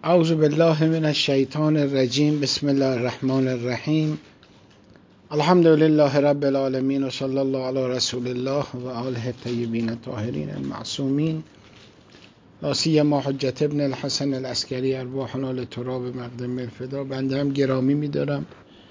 اعوذ بالله من الشیطان الرجیم. بسم الله الرحمن الرحیم. الحمد لله رب العالمین و صلی الله علی رسول الله و آله الطیبین الطاهرین المعصومین، لا سیما حجت ابن الحسن العسکری ارواحنا لتراب مقدم الفدا. بنده هم گرامی می‌دارم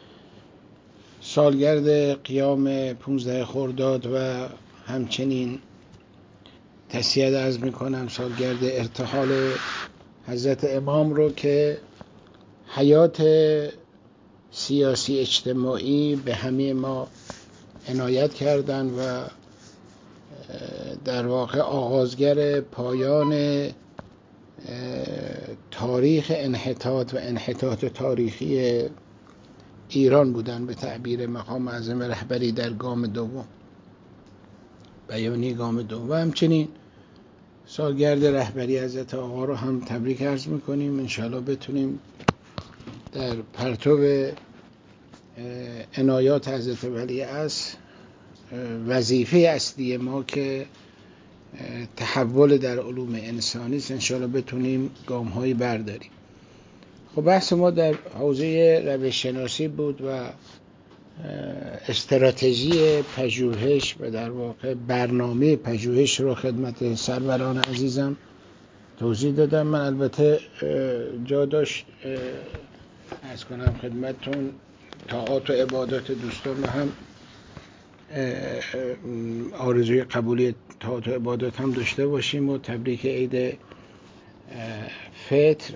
سالگرد قیام 15 خرداد و همچنین تسلیت عرض می‌کنم سالگرد ارتحال حضرت امام رو که حیات سیاسی اجتماعی به همه ما عنایت کردن و در واقع آغازگر پایان تاریخ انحطاط و انحطاط تاریخی ایران بودن به تعبیر مقام اعظم رهبری در گام دوم، بیانیه گام دوم. و همچنین سالگرد رهبری حضرت آقا رو هم تبریک عرض میکنیم. انشاءالله بتونیم در پرتو عنایات حضرت ولیعصر وظیفه اصلی ما که تحول در علوم انسانی است انشاءالله بتونیم گام‌هایی برداریم. خب بحث ما در حوزه روش شناسی بود و استراتژی پژوهش و در واقع برنامه پژوهش رو خدمت سروران عزیزم توضیح دادم. من البته جا داشت عرض کنم خدمتتون طاعات و عبادات دوستان هم آرزوی قبولی طاعات و عبادات هم داشته باشیم و تبریک عید فطر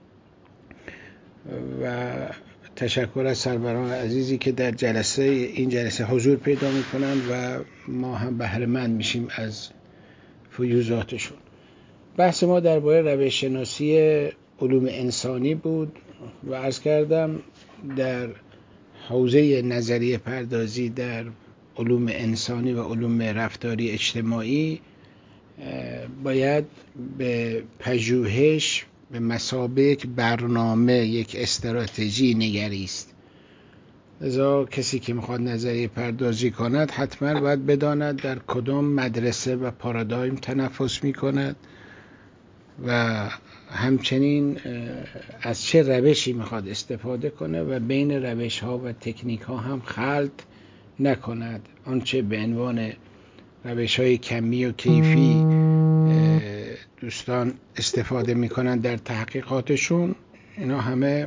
و تشکر از سروران عزیزی که در این جلسه حضور پیدا میکنن و ما هم بهره مند میشیم از فیوضاتشون. بحث ما درباره روش شناسی علوم انسانی بود و عرض کردم در حوزه نظریه پردازی در علوم انسانی و علوم رفتاری اجتماعی باید به پژوهش به مثابه یک برنامه، یک استراتژی نگریست. لذا کسی که میخواد نظریه پردازی کند حتما باید بداند در کدام مدرسه و پارادایم تنفس میکند و همچنین از چه روشی میخواد استفاده کنه و بین روش ها و تکنیک ها هم خلط نکند. آنچه به عنوان روش های کمی و کیفی دوستان استفاده میکنن در تحقیقاتشون، اینا همه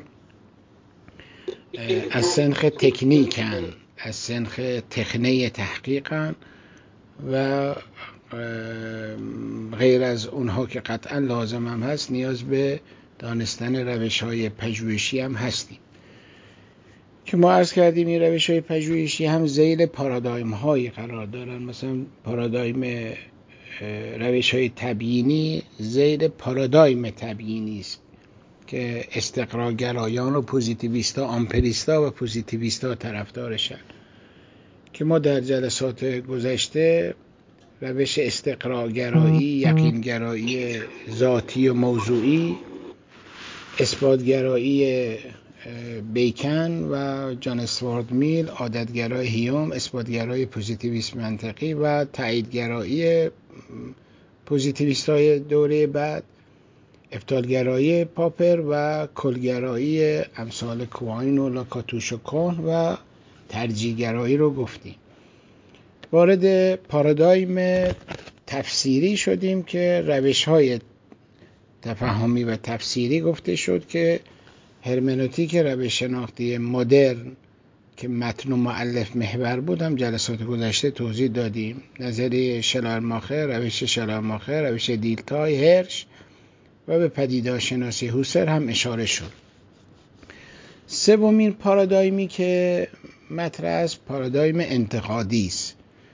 از سنخ تکنیکن، از سنخ تخنه تحقیقن و غیر از اونها که قطعا لازم هم هست نیاز به دانستن روش های پژوهشی هم هستیم که ما عرض کردیم این روش های پژوهشی هم ذیل پارادایم هایی قرار دارن. مثلا پارادایم روش های تبیینی ذیل پارادایم تبیینی است که استقراگرایان و پوزیتیویستا، آمپریستا و پوزیتیویستا طرفدارشن که ما در جلسات گذشته روش استقراگرایی، یقینگرایی ذاتی و موضوعی، اثباتگرایی بیکن و جان استوارت میل، عادتگرایی هیوم، اثباتگرایی پوزیتیویسم منطقی و تاییدگرایی پوزیتیویستای دوره بعد، ابطالگرایی پاپر و کلگرایی امثال کوهاین و لاکاتوشوکون و ترجیحگرایی رو گفتیم. وارد پارادایم تفسیری شدیم که روش‌های تفهمی و تفسیری گفته شد که هرمنوتیک روش شناختی مدرن که متن و مؤلف محور بود هم جلسات گذشته توضیح دادیم. نظریه شلایرماخر، روش شلایرماخر، روش دیلتای، هرش و به پدیدارشناسی هوسر هم اشاره شد. سومین پارادایمی که مطرح است پارادایم انتقادی است.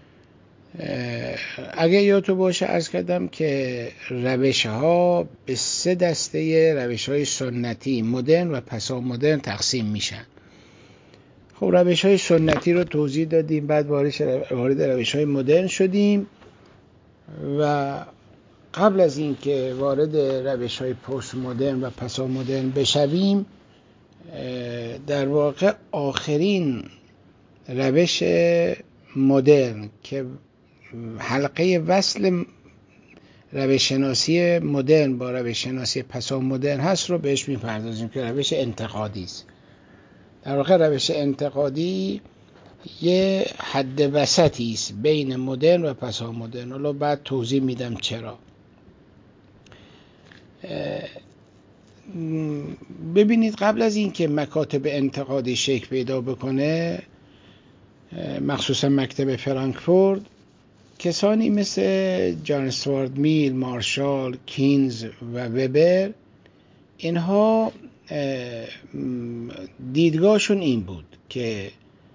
اگه یادتون باشه عرض کردم که روش ها به 3 دسته روش های سنتی، مدرن و پسا مدرن تقسیم میشن. خب روش های سنتی رو توضیح دادیم، بعد وارد روش های مدرن شدیم و قبل از این که وارد روش های پست مدرن و پسا مدرن بشویم در واقع آخرین روش مدرن که حلقه وصل روش شناسی مدرن با روش شناسی پسا مدرن هست رو بهش میپردازیم که روش انتقادی است. در واقع روش انتقادی یه حد وسطی است بین مدرن و پسا مدرن. حالا بعد توضیح میدم چرا. ببینید قبل از این که مکاتب انتقادی شکل پیدا بکنه، مخصوصا مکتب فرانکفورت، کسانی مثل جان استوارت میل، مارشال، کینز و وبر، اینها دیدگاهشون این بود که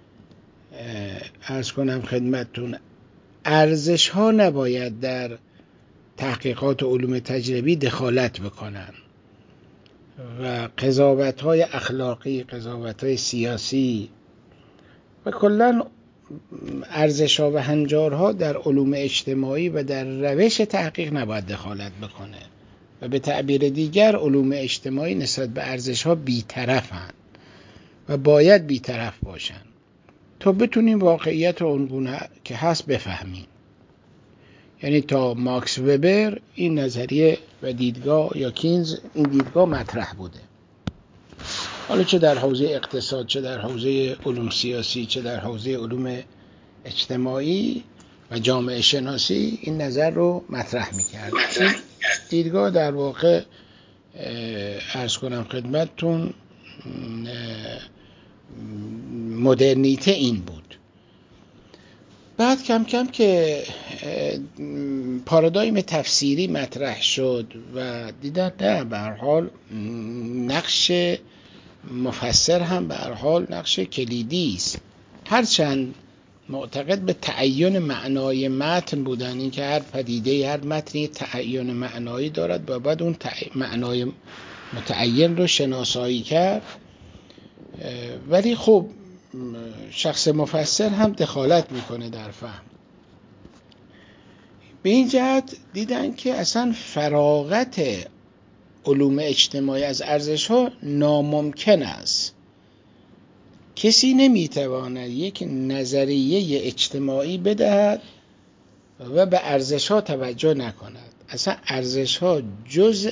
عرض کنم خدمتتون ارزش ها نباید در تحقیقات علوم تجربی دخالت بکنن و قضاوت های اخلاقی، قضاوت های سیاسی و کلا ارزش ها و هنجارها در علوم اجتماعی و در روش تحقیق نباید دخالت بکنه و به تعبیر دیگر علوم اجتماعی نسبت به ارزش ها بی‌طرفن و باید بی‌طرف باشن تا بتونیم واقعیت اونگونه که هست بفهمیم. یعنی تا ماکس وبر این نظریه و دیدگاه یا کینز این دیدگاه مطرح بوده. حالا چه در حوزه اقتصاد، چه در حوزه علوم سیاسی، چه در حوزه علوم اجتماعی و جامعه شناسی این نظر رو مطرح میکرد. این دیدگاه در واقع عرض کنم خدمتتون مدرنیته این بود. بعد کم کم که پارادایم تفسیری مطرح شد و دیدن نه به هر حال نقش مفسر هم به هر حال نقش کلیدی است، هرچند معتقد به تعین معنای متن بودن، این که هر پدیده هر متنی تعین معنایی دارد و بعد اون معنای متعین رو شناسایی کرد، ولی خب شخص مفسر هم دخالت میکنه در فهم. به این جهت دیدن که اصلا فراغت علوم اجتماعی از ارزش ها ناممکن است. کسی نمیتواند یک نظریه اجتماعی بدهد و به ارزش ها توجه نکند. اصلا ارزش ها جزء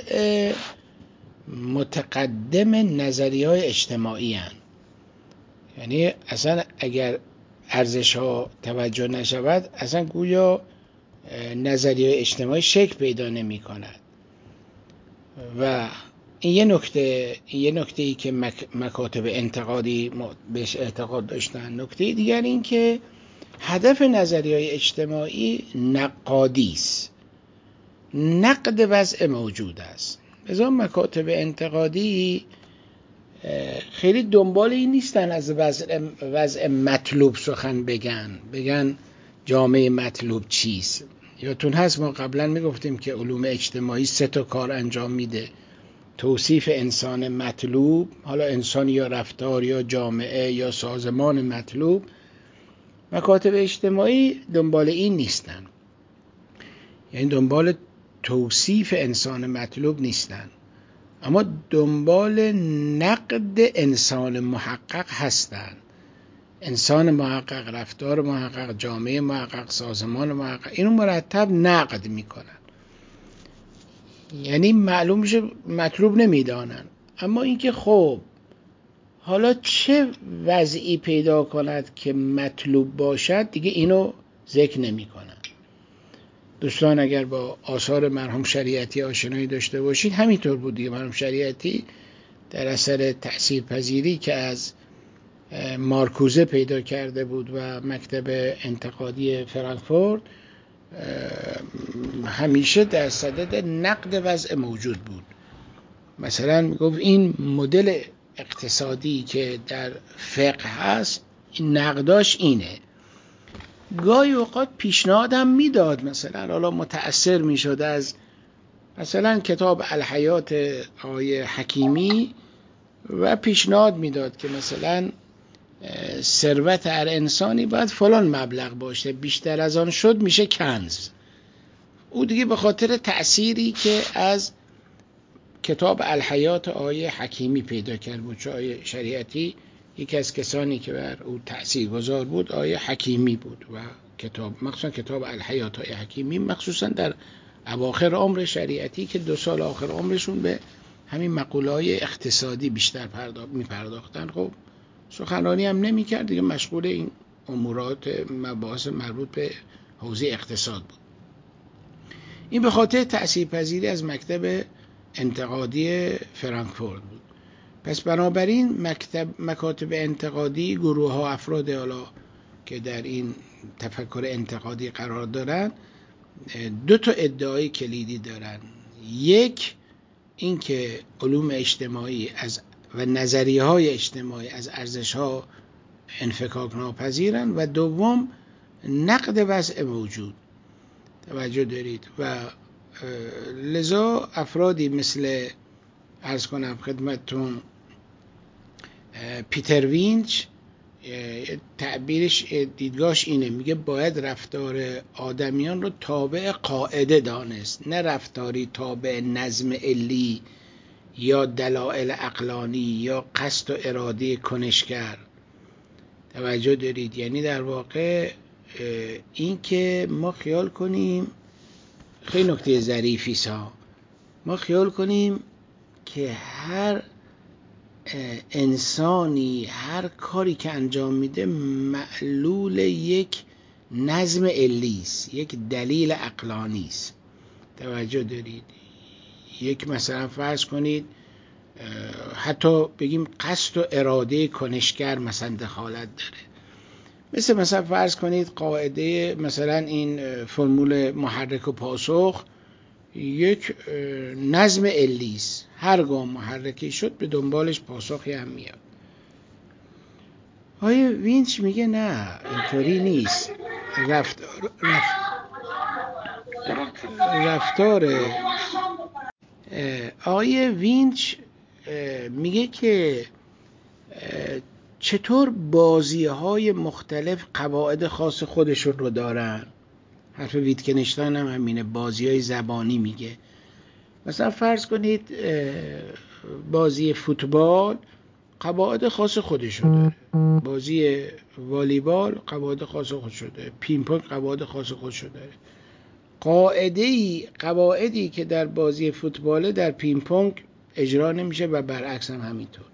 متقدم نظریه های اجتماعی هستند. یعنی اصلا اگر ارزش ها توجه نشود اصلا گویا نظریه اجتماعی شکل پیدا نمی کند. و این یه نکته ای که مکاتب انتقادی بهش اعتقاد داشتن. نکته دیگر این که هدف نظریه اجتماعی نقادی است، نقد وضع موجود است. لذا مکاتب انتقادی خیلی دنبال این نیستن از وضع مطلوب سخن بگن جامعه مطلوب چیست. یادتون هست ما قبلا میگفتیم که علوم اجتماعی 3 کار انجام میده: توصیف انسان مطلوب، حالا انسان یا رفتار یا جامعه یا سازمان مطلوب. مکاتب اجتماعی دنبال این نیستن، یعنی دنبال توصیف انسان مطلوب نیستن، اما دنبال نقد انسان محقق هستند. انسان محقق، رفتار محقق، جامعه محقق، سازمان محقق، اینو مرتب نقد میکنن. یعنی معلوم میشه مطلوب نمیدانن، اما اینکه خب حالا چه وضعی پیدا کند که مطلوب باشد دیگه اینو ذکر نمیکنن. دوستان اگر با آثار مرحوم شریعتی آشنایی داشته باشید همینطور بود دیگه. مرحوم شریعتی در اثر تأثیرپذیری که از مارکوزه پیدا کرده بود و مکتب انتقادی فرانکفورت، همیشه در صدد نقد وضع موجود بود. مثلا میگفت این مدل اقتصادی که در فقه هست این نقداش اینه. گاهی اوقات پیشنهادم میداد، مثلا حالا متأثر میشد از مثلا کتاب الحیات آقای حکیمی و پیشنهاد میداد که مثلا ثروت هر انسانی باید فلان مبلغ باشه، بیشتر از آن شد میشه کنز. او دیگه به خاطر تأثیری که از کتاب الحیات آقای حکیمی پیدا کرد بود، چون آقای شریعتی یکی از کسانی که بر او تأثیرگذار بود آقای حکیمی بود و مخصوصا کتاب الحیات آقای حکیمی مخصوصا در اواخر عمر شریعتی که 2 سال آخر عمرشون به همین مقوله‌های اقتصادی بیشتر می‌پرداختن. خب سخنرانی هم نمی‌کرد دیگه، مشغول این امورات مباحث مربوط به حوزه اقتصاد بود. این به خاطر تأثیرپذیری از مکتب انتقادی فرانکفورت بود. پس بنابراین مکاتب انتقادی، گروه ها، افراد حالا که در این تفکر انتقادی قرار دارن 2 تا ادعای کلیدی دارن. یک، این که علوم اجتماعی و نظریه های اجتماعی از ارزش ها انفکاک ناپذیرن و دوم نقد وضع موجود. توجه دارید؟ و لذا افرادی مثل عرض کنم خدمتتون پیتر وینچ تعبیرش، دیدگاهش اینه، میگه باید رفتار آدمیان رو تابع قاعده دانست، نه رفتاری تابع نظم علی یا دلایل عقلانی یا قصد و اراده کنشگر. توجه دارید؟ یعنی در واقع این که ما خیال کنیم، خیلی نکته ظریفی ها، ما خیال کنیم که هر انسانی هر کاری که انجام میده معلول یک نظم علی است، یک دلیل عقلانی است. توجه دارید؟ یک مثلا فرض کنید حتی بگیم قصد و اراده کنشگر مثلا دخالت داره. مثلا فرض کنید قاعده مثلا این فرمول محرک و پاسخ یک نظم علی است، هرگاه محرکی شد به دنبالش پاسخی هم میاد. آیه وینچ میگه نه، اینطوری نیست. رفتار آیه وینچ میگه که چطور بازی‌های مختلف قواعد خاص خودشون رو دارن. حرف ویتکنشتاین هم همینه، بازی‌های زبانی میگه. مثلا فرض کنید بازی فوتبال قواعد خاص خودشو داره، بازی والیبال قواعد خاص خودشو داره، پینگ پونگ قواعد خاص خودشو داره. قواعدی که در بازی فوتبال در پینگ پونگ اجرا نمیشه و برعکس هم همینطور.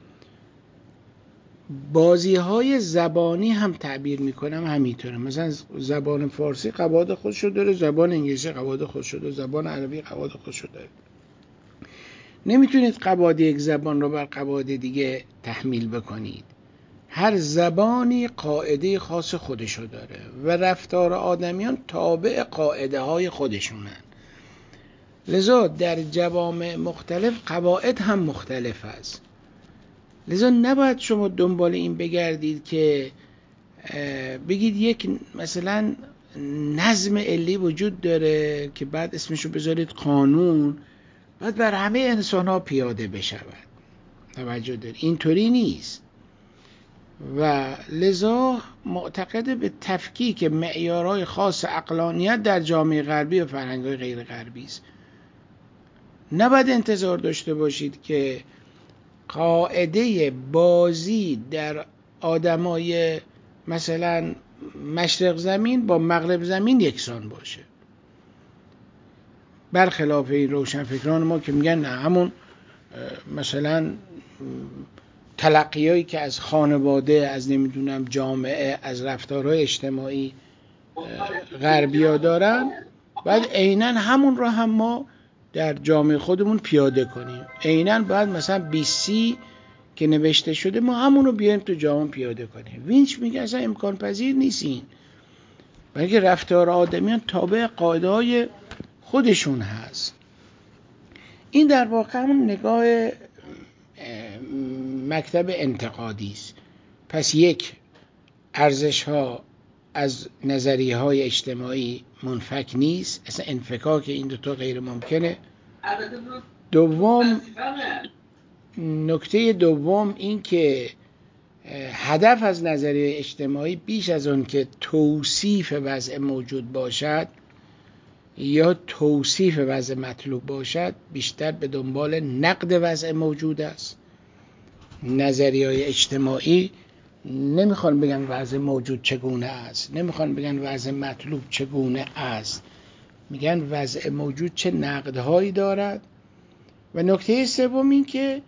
بازی‌های زبانی هم تعبیر میکنم همینطوره. مثلا زبان فارسی قواعد خودشو داره، زبان انگلیسی قواعد خودشو داره، زبان عربی قواعد خودشو داره. نمیتونید قواعد یک زبان رو بر قواعد دیگه تحمیل بکنید. هر زبانی قاعده خاص خودشو داره و رفتار آدمیان تابع قاعده های خودشونن. لذا در جوامع مختلف قواعد هم مختلف است. لذا نباید شما دنبال این بگردید که بگید یک مثلا نظم علی وجود داره که بعد اسمشو بذارید قانون، بعد بر همه انسان ها پیاده بشود. توجه دارید؟ اینطوری نیست. و لذا معتقد به تفکیک معیارهای خاص عقلانیت در جامعه غربی و فرهنگ‌های غیر غربی است. نباید انتظار داشته باشید که قاعده بازی در آدمای مثلا مشرق زمین با مغرب زمین یکسان باشه. برخلاف این روشنفکران ما که میگن نه، همون مثلا تلقیایی که از خانواده، از نمیدونم جامعه، از رفتارهای اجتماعی غربیا دارن، باید عیناً همون رو هم ما در جامعه خودمون پیاده کنیم. عیناً باید مثلا BC که نوشته شده ما همون رو بیاریم تو جامعه پیاده کنیم. وینچ میگه اصلا امکان پذیر نیست این، بلکه رفتار آدمیان تابع قاعده های خودشون هست. این در واقع همون نگاه مکتب انتقادی است. پس یک، ارزش ها از نظریه های اجتماعی منفک نیست، اصلا انفکاک این دوتا غیر ممکنه. دوم، نکته دوم این که هدف از نظریه اجتماعی بیش از اون که توصیف وضع موجود باشد یا توصیف وضع مطلوب باشد، بیشتر به دنبال نقد وضع موجود است. نظریه‌های اجتماعی نمیخوان بگن وضع موجود چگونه است، نمیخوان بگن وضع مطلوب چگونه است، میگن وضع موجود چه نقدهایی دارد. و نکته سوم این که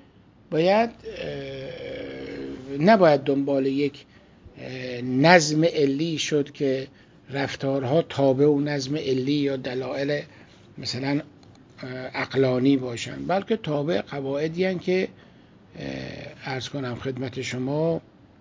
نباید دنبال یک نظم علی شد که رفتارها تابع و نظم علی یا دلایل مثلا عقلانی باشن، بلکه تابع قواعدی هستند که عرض کنم خدمت شما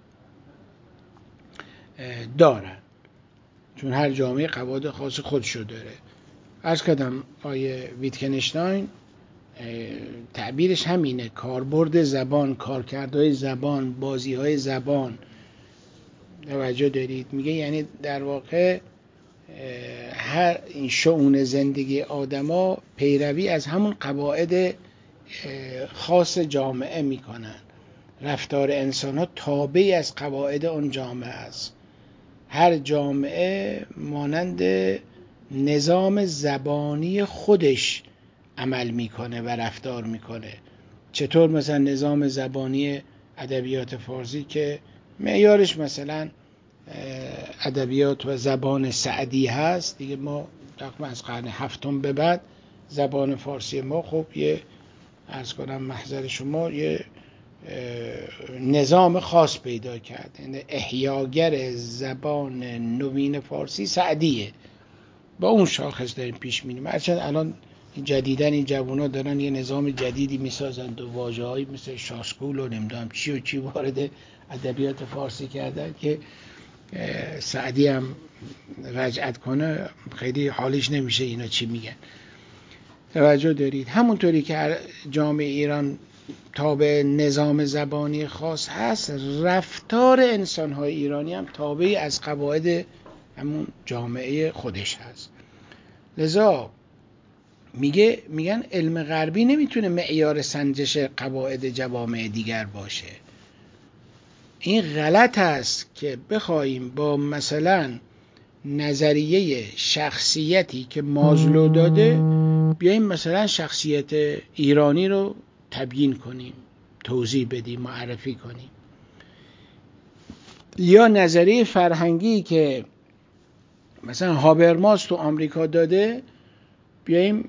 دارن، چون هر جامعه قواعد خاص خودشو داره. عرض کردم آیه ویتکنشتاین تعبیرش همینه، کاربرد زبان، کارکردهای زبان، بازیهای زبان. توجه دارید؟ میگه یعنی در واقع هر این شؤون زندگی آدما پیروی از همون قواعد خاص جامعه میکنن. رفتار انسان ها تابعی از قواعد اون جامعه است. هر جامعه مانند نظام زبانی خودش عمل میکنه و رفتار میکنه. چطور مثلا نظام زبانی ادبیات فارسی که معیارش مثلا ادبیات و زبان سعدی هست دیگه، ما تقریبا از قرن هفتم به بعد زبان فارسی ما خب یه عرض کنم محضر شما یه نظام خاص پیدا کرد. یعنی احیاگر زبان نوین فارسی سعدیه، با اون شاخص داریم پیش میریم. هرچند الان جدیدن این جوونا دارن یه نظام جدیدی میسازند و واژه‌هایی مثل شاسکول و نمیدونم چی و چی وارد ادبیات فارسی کردن که سعدی هم رجعت کنه خیلی حالیش نمیشه اینا چی میگن. توجه دارید؟ همونطوری که جامعه ایران تابع نظام زبانی خاص هست، رفتار انسان‌های ایرانی هم تابع از قواعد همون جامعه خودش هست. لذا میگن علم غربی نمیتونه معیار سنجش قواعد جوامع دیگر باشه. این غلط است که بخوایم با مثلا نظریه شخصیتی که مازلو داده بیاییم مثلا شخصیت ایرانی رو تبیین کنیم، توضیح بدیم، معرفی کنیم. یا نظریه فرهنگی که مثلا هابرماس تو آمریکا داده بیاییم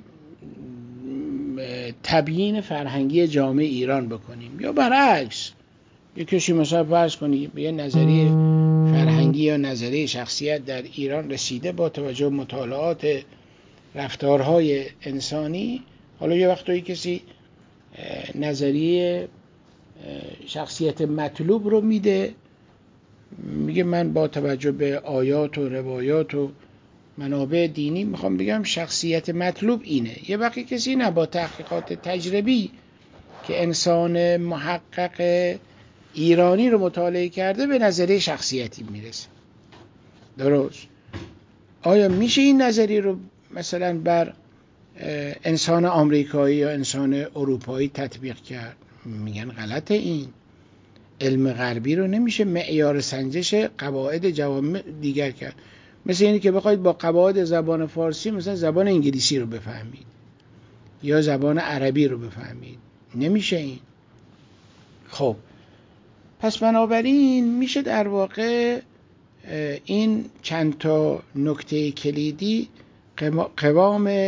تبیین فرهنگی جامعه ایران بکنیم. یا برعکس یک کسی مثلا فرض کنی به یه نظریه فرهنگی یا نظریه شخصیت در ایران رسیده با توجه به مطالعات رفتارهای انسانی، حالا یه وقتایی کسی نظریه شخصیت مطلوب رو میده، میگه من با توجه به آیات و روایات و منابع دینی میخوام بگم شخصیت مطلوب اینه. یه وقتی کسی نه با تحقیقات تجربی که انسان محقق ایرانی رو مطالعه کرده به نظریه شخصیتی میرسه. درست؟ آیا میشه این نظریه رو مثلا بر انسان آمریکایی یا انسان اروپایی تطبیق کرد؟ میگن غلطه. این علم غربی رو نمیشه معیار سنجش قواعد جوامع دیگر کرد. مثل اینی که بخواید با قواعد زبان فارسی مثلا زبان انگلیسی رو بفهمید یا زبان عربی رو بفهمید، نمیشه این. خب پس بنابراین میشه در واقع این چند تا نکته کلیدی قوام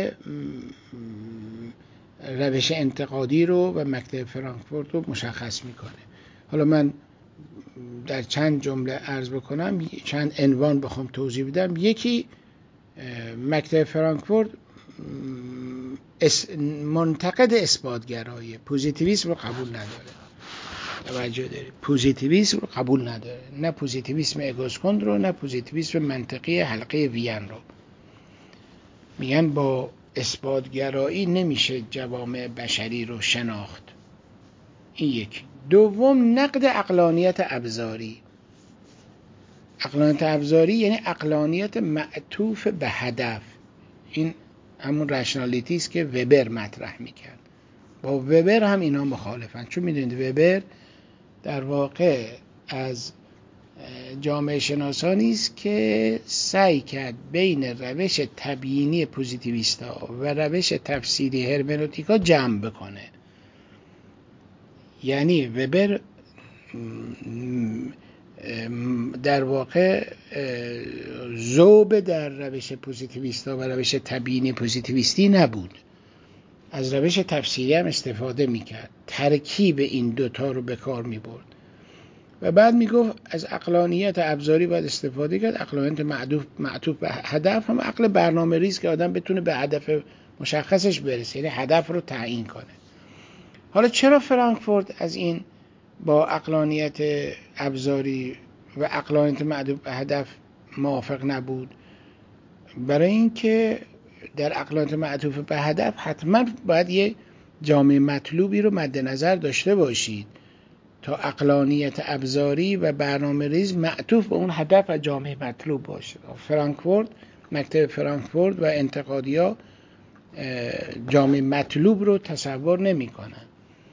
روش انتقادی رو و مکتب فرانکفورت رو مشخص میکنه. حالا من در چند جمله عرض بکنم، چند عنوان بخوام توضیح بدم. یکی، مکتب فرانکفورت منتقد اثباتگرایی، پوزیتیویسم رو قبول نداره. توجه دارید؟ پوزیتیویسم رو قبول نداره، نه پوزیتیویسم اگوسکوند رو نه پوزیتیویسم منطقی حلقه وین رو. میگن با اثباتگرایی نمیشه جوامع بشری رو شناخت. این یک. دوم، نقد عقلانیت ابزاری. عقلانیت ابزاری یعنی عقلانیت معطوف به هدف. این همون رشنالیتی است که وبر مطرح میکرد. با وبر هم اینا مخالفن، چون میدونید وبر در واقع از جامعه شناسانی است که سعی کرد بین روش تبیینی پوزیتیویستا و روش تفسیری هرمنوتیکا جمع بکنه. یعنی وبر در واقع ذوب در روش پوزیتیویستا و روش تبیین پوزیتیویستی نبود، از روش تفسیری هم استفاده میکرد، ترکیب این دوتا رو به کار میبرد و بعد میگفت از عقلانیت ابزاری باید استفاده کرد. عقلانیت معطوف به هدف هم عقل برنامه ریز که آدم بتونه به هدف مشخصش برسه، یعنی هدف رو تعیین کنه. حالا چرا فرانکفورت از این با عقلانیت ابزاری و عقلانیت معطوف به هدف موافق نبود؟ برای اینکه در عقلانیت معطوف به هدف حتما باید یه جامعه مطلوبی رو مد نظر داشته باشید تا عقلانیت ابزاری و برنامه ریز معطوف به اون هدف و جامعه مطلوب باشه. فرانکفورت، مکتب فرانکفورت و انتقادیا جامعه مطلوب رو تصور نمی کنن.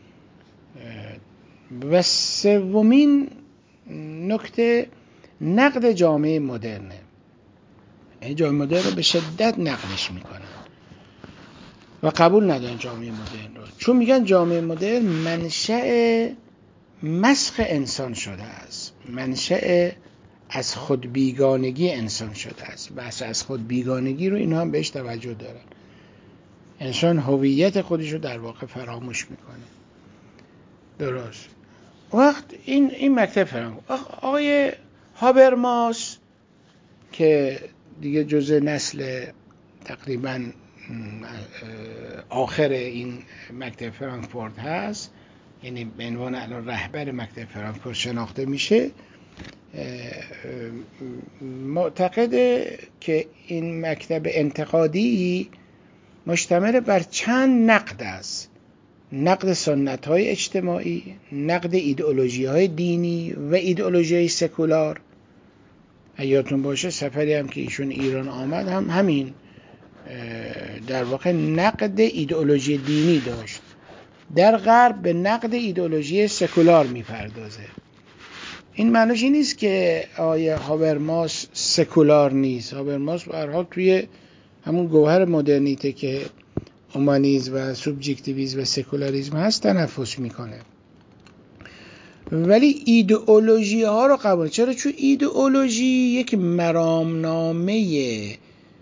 و سومین نکته نقد جامعه مدرنه. جامعه مدرن رو به شدت نقدش میکنن و قبول ندارن جامعه مدرن رو، چون میگن جامعه مدرن منشأ مسخ انسان شده است، منشأ از خود بیگانگی انسان شده است. بحث از خود بیگانگی رو اینا هم بهش توجه دارن. انسان هویت خودش رو در واقع فراموش میکنه. درست. وقت این مکتب فرانکفورت، آقای هابرماس که دیگه جزء نسل تقریبا آخر این مکتب فرانکفورت هست، یعنی به عنوان الان رهبر مکتب فرانکفورت شناخته میشه، معتقده که این مکتب انتقادی مشتمل بر چند نقد است: نقد سنت‌های اجتماعی، نقد ایدئولوژی‌های دینی و ایدئولوژی‌های سکولار. یادتون باشه سفری هم که ایشون ایران آمد هم همین در واقع نقد ایدئولوژی دینی داشت. در غرب به نقد ایدئولوژی سکولار میپردازه. این معنیش این نیست که آیه هابرماس سکولار نیست. هابرماس به هر حال توی همون گوهر مدرنیته که اومانیسم و سوبژکتیویسم و سکولاریسم هست تنفس میکنه، ولی ایدئولوژی ها رو قبول. چرا؟ چون ایدئولوژی یک مرامنامه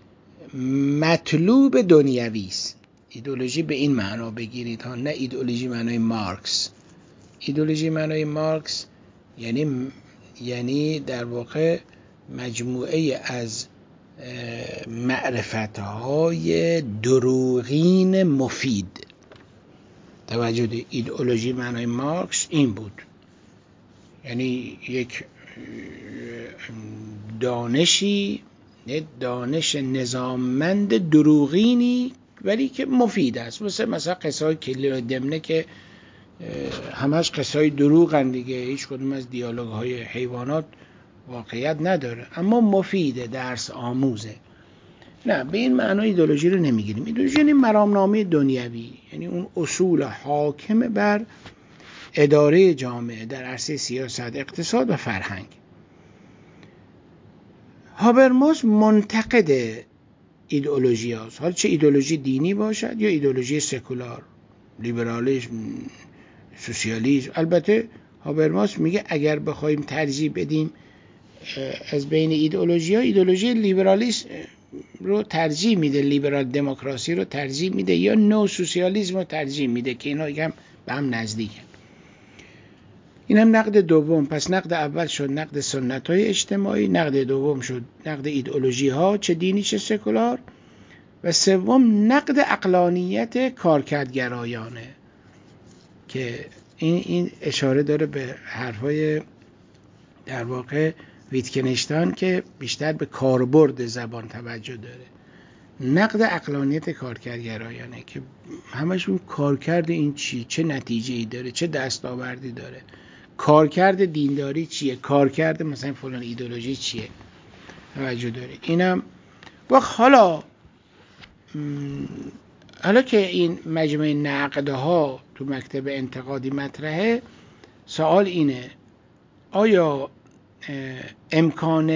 مطلوب دنیوی است. ایدئولوژی به این معنا بگیرید ها، نه ایدئولوژی معنای مارکس. ایدئولوژی معنای مارکس یعنی در واقع مجموعه از معرفت‌های دروغین مفید. توجه دید، ایدئولوژی معنای مارکس این بود، یعنی یک دانشی، دانش نظاممند دروغینی ولی که مفید است. مثلا قصه های کلی دمنه که همش قصه های دروغن دیگه، هیچ کدوم از دیالوگ های حیوانات واقعیت نداره اما مفیده، درس آموزه. نه، به این معنی ایدئولوژی رو نمیگیریم. ایدئولوژی یعنی مرامنامه دنیوی، یعنی اون اصول حاکم بر اداره جامعه در عرصه سیاست، اقتصاد و فرهنگ. هابرماس منتقد ایدئولوژی هاست، حالا چه ایدئولوژی دینی باشد یا ایدئولوژی سکولار، لیبرالیسم، سوسیالیسم. البته هابرماس میگه اگر بخوایم ترجیح بدیم از بین ایدئولوژی ها، ایدئولوژی لیبرالیسم رو ترجیح میده، لیبرال دموکراسی رو ترجیح میده، یا نو سوسیالیسم رو ترجیح میده که اینا یکم به هم نزدیکن. این هم نقد دوم. پس نقد اول شد نقد سنت‌های اجتماعی، نقد دوم شد نقد ایدئولوژی ها چه دینی چه سکولار، و سوم نقد عقلانیت کارکردگرایانه که این اشاره داره به حرفای در واقع ویتکنشتاین که بیشتر به کاربرد زبان توجه داره. نقد عقلانیت کارکردگرایانه که همشون کارکرد این چه نتیجه‌ای داره، چه دستاوردی داره، کارکرد دینداری چیه، کارکرد مثلا فلان ایدئولوژی چیه، توجه داره. اینم وقت حالا که این مجموعه نقدها تو مکتب انتقادی مطرحه، سوال اینه آیا امکان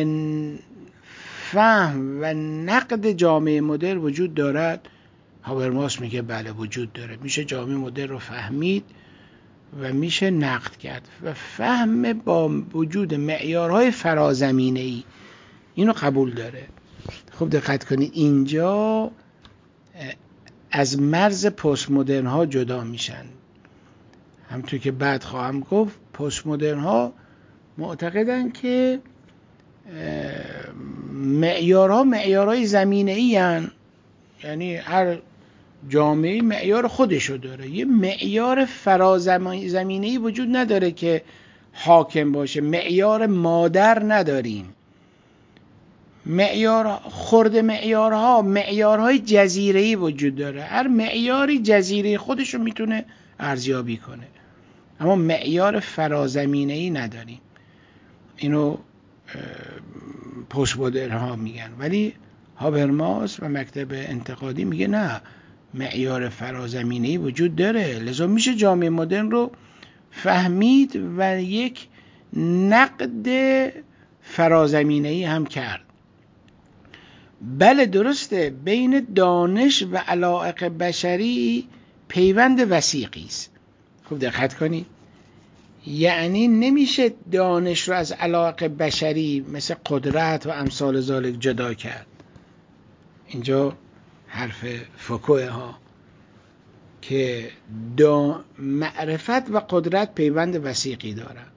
فهم و نقد جامعه مدرن وجود دارد؟ هابرماس میگه بله وجود داره. میشه جامعه مدرن رو فهمید و میشه نقد کرد و فهم با وجود معیارهای فرازمینه‌ای اینو قبول داره. خوب دقت کنید اینجا از مرز پست مدرن ها جدا میشن. همونطور که بعد خواهم گفت پست مدرن ها معتقدن که معیارها معیارهای زمینه‌ای هستند، یعنی هر جامعه معیار خودشو داره، یه معیار فرازمینه‌ای وجود نداره که حاکم باشه، معیار مادر نداریم، معیارهای جزیره‌ای وجود داره، هر معیاری جزیره خودشو میتونه ارزیابی کنه، اما معیار فرازمینه‌ای نداریم. اینو پست مدرن ها میگن، ولی هابرماس و مکتب انتقادی میگه نه، معیار فرازمینه‌ای وجود داره، لذا میشه جامعه مدرن رو فهمید و یک نقد فرازمینه‌ای هم کرد. بله درسته، بین دانش و علایق بشری پیوند وثیقی است. خوب دقت کنید، یعنی نمیشه دانش رو از علایق بشری مثل قدرت و امثال ذالک جدا کرد. اینجا حرف فوکوه ها که معرفت و قدرت پیوند وثیقی دارن.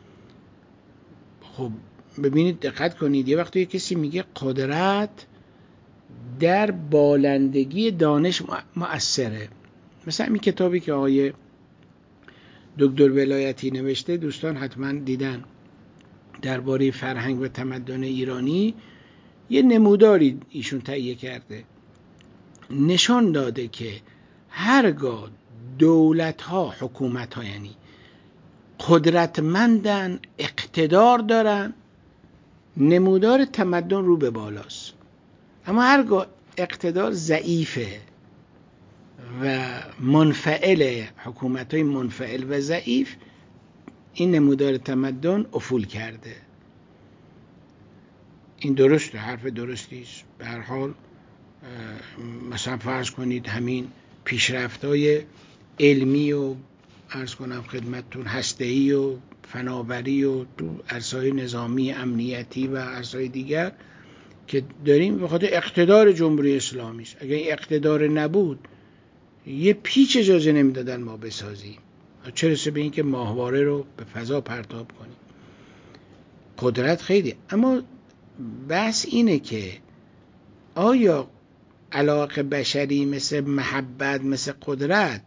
خب ببینید دقت کنید، یه وقتی کسی میگه قدرت در بالندگی دانش مؤثره، مثلا این کتابی که آقای دکتر ولایتی نوشته، دوستان حتما دیدن، درباره فرهنگ و تمدن ایرانی یه نموداری ایشون تهیه کرده، نشان داده که هرگاه دولت‌ها، حکومت‌ها یعنی قدرتمندن، اقتدار دارن، نمودار تمدن رو به بالاست، اما هرگاه اقتدار ضعیفه و منفعل، حکومت‌های منفعل و ضعیف، این نمودار تمدن افول کرده. این درسته، حرف درستیست. به هر حال مثلا فرض کنید همین پیشرفت‌های علمی و عرض کنم خدمتتون هسته‌ای و فناوری و عرصه‌های نظامی امنیتی و عرصه‌های دیگر که داریم به خاطر اقتدار جمهوری اسلامی است. اگر این اقتدار نبود یه پیچ اجازه نمیدادن ما بسازیم، چه رسه به این که ماهواره رو به فضا پرتاب کنیم. قدرت خیلی، اما بحث اینه که آیا علاقه بشری مثل محبت، مثل قدرت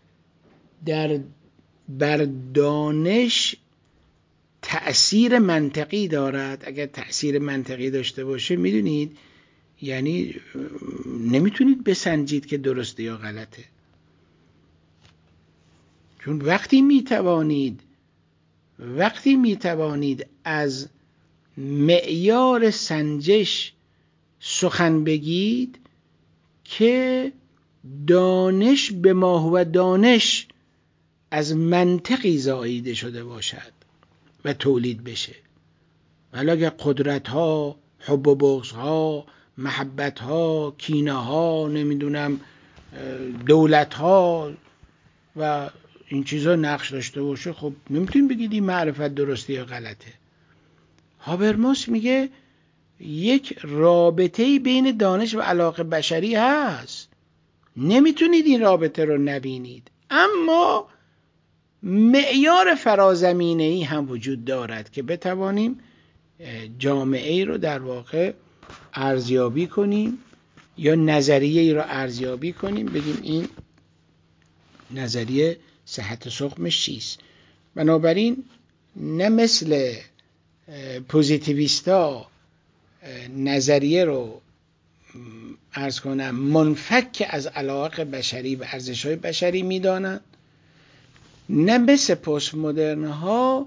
بر دانش تأثیر منطقی دارد؟ اگر تأثیر منطقی داشته باشه میدونید یعنی نمیتونید بسنجید که درسته یا غلطه، چون وقتی میتوانید از معیار سنجش سخن بگید که دانش به ما هو دانش از منطقی زاییده شده باشد و تولید بشه، ولی اگر قدرت ها، حب و بغض ها، محبت ها، کینه ها، نمیدونم دولت ها و این چیزا نقش داشته باشه، خب نمیتونیم بگید این معرفت درسته یا غلطه. هابرماس میگه یک رابطه‌ای بین دانش و علاقه بشری هست، نمیتونید این رابطه رو نبینید، اما معیار فرازمینه‌ای هم وجود دارد که بتوانیم جامعه رو در واقع ارزیابی کنیم یا نظریه رو ارزیابی کنیم، بگیم این نظریه صحت سقمش چیست. بنابراین نه مثل پوزیتیویستا نظریه رو عرض کنم منفک از علایق بشری و ارزش‌های بشری میدانند، نه مثل پست مدرن ها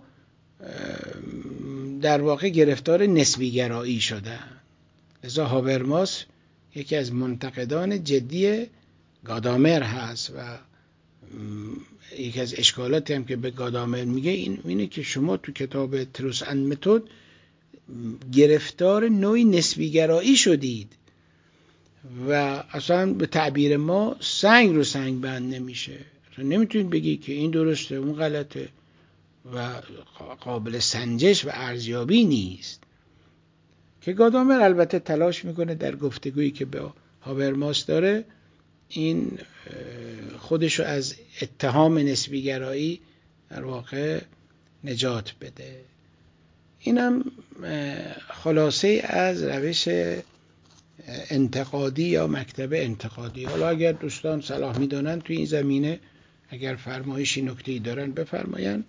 در واقع گرفتار نسبی گرایی شدن. لذا هابرماس یکی از منتقدان جدی گادامر هست و یکی از اشکالاتی هم که به گادامر میگه اینه که شما تو کتاب تروث اند متد گرفتار نوعی نسبی گرایی شدید و اصلا به تعبیر ما سنگ رو سنگ بند نمیشه. نمیتونید بگی که این درسته اون غلطه و قابل سنجش و ارزیابی نیست. که گادامر البته تلاش میکنه در گفتگویی که به هابرماس داره این خودشو از اتهام نسبیگرایی در واقع نجات بده. اینم خلاصه از روش انتقادی یا مکتب انتقادی. حالا اگر دوستان صلاح میدونن توی این زمینه اگر فرمایشی نکته‌ای دارن بفرماین.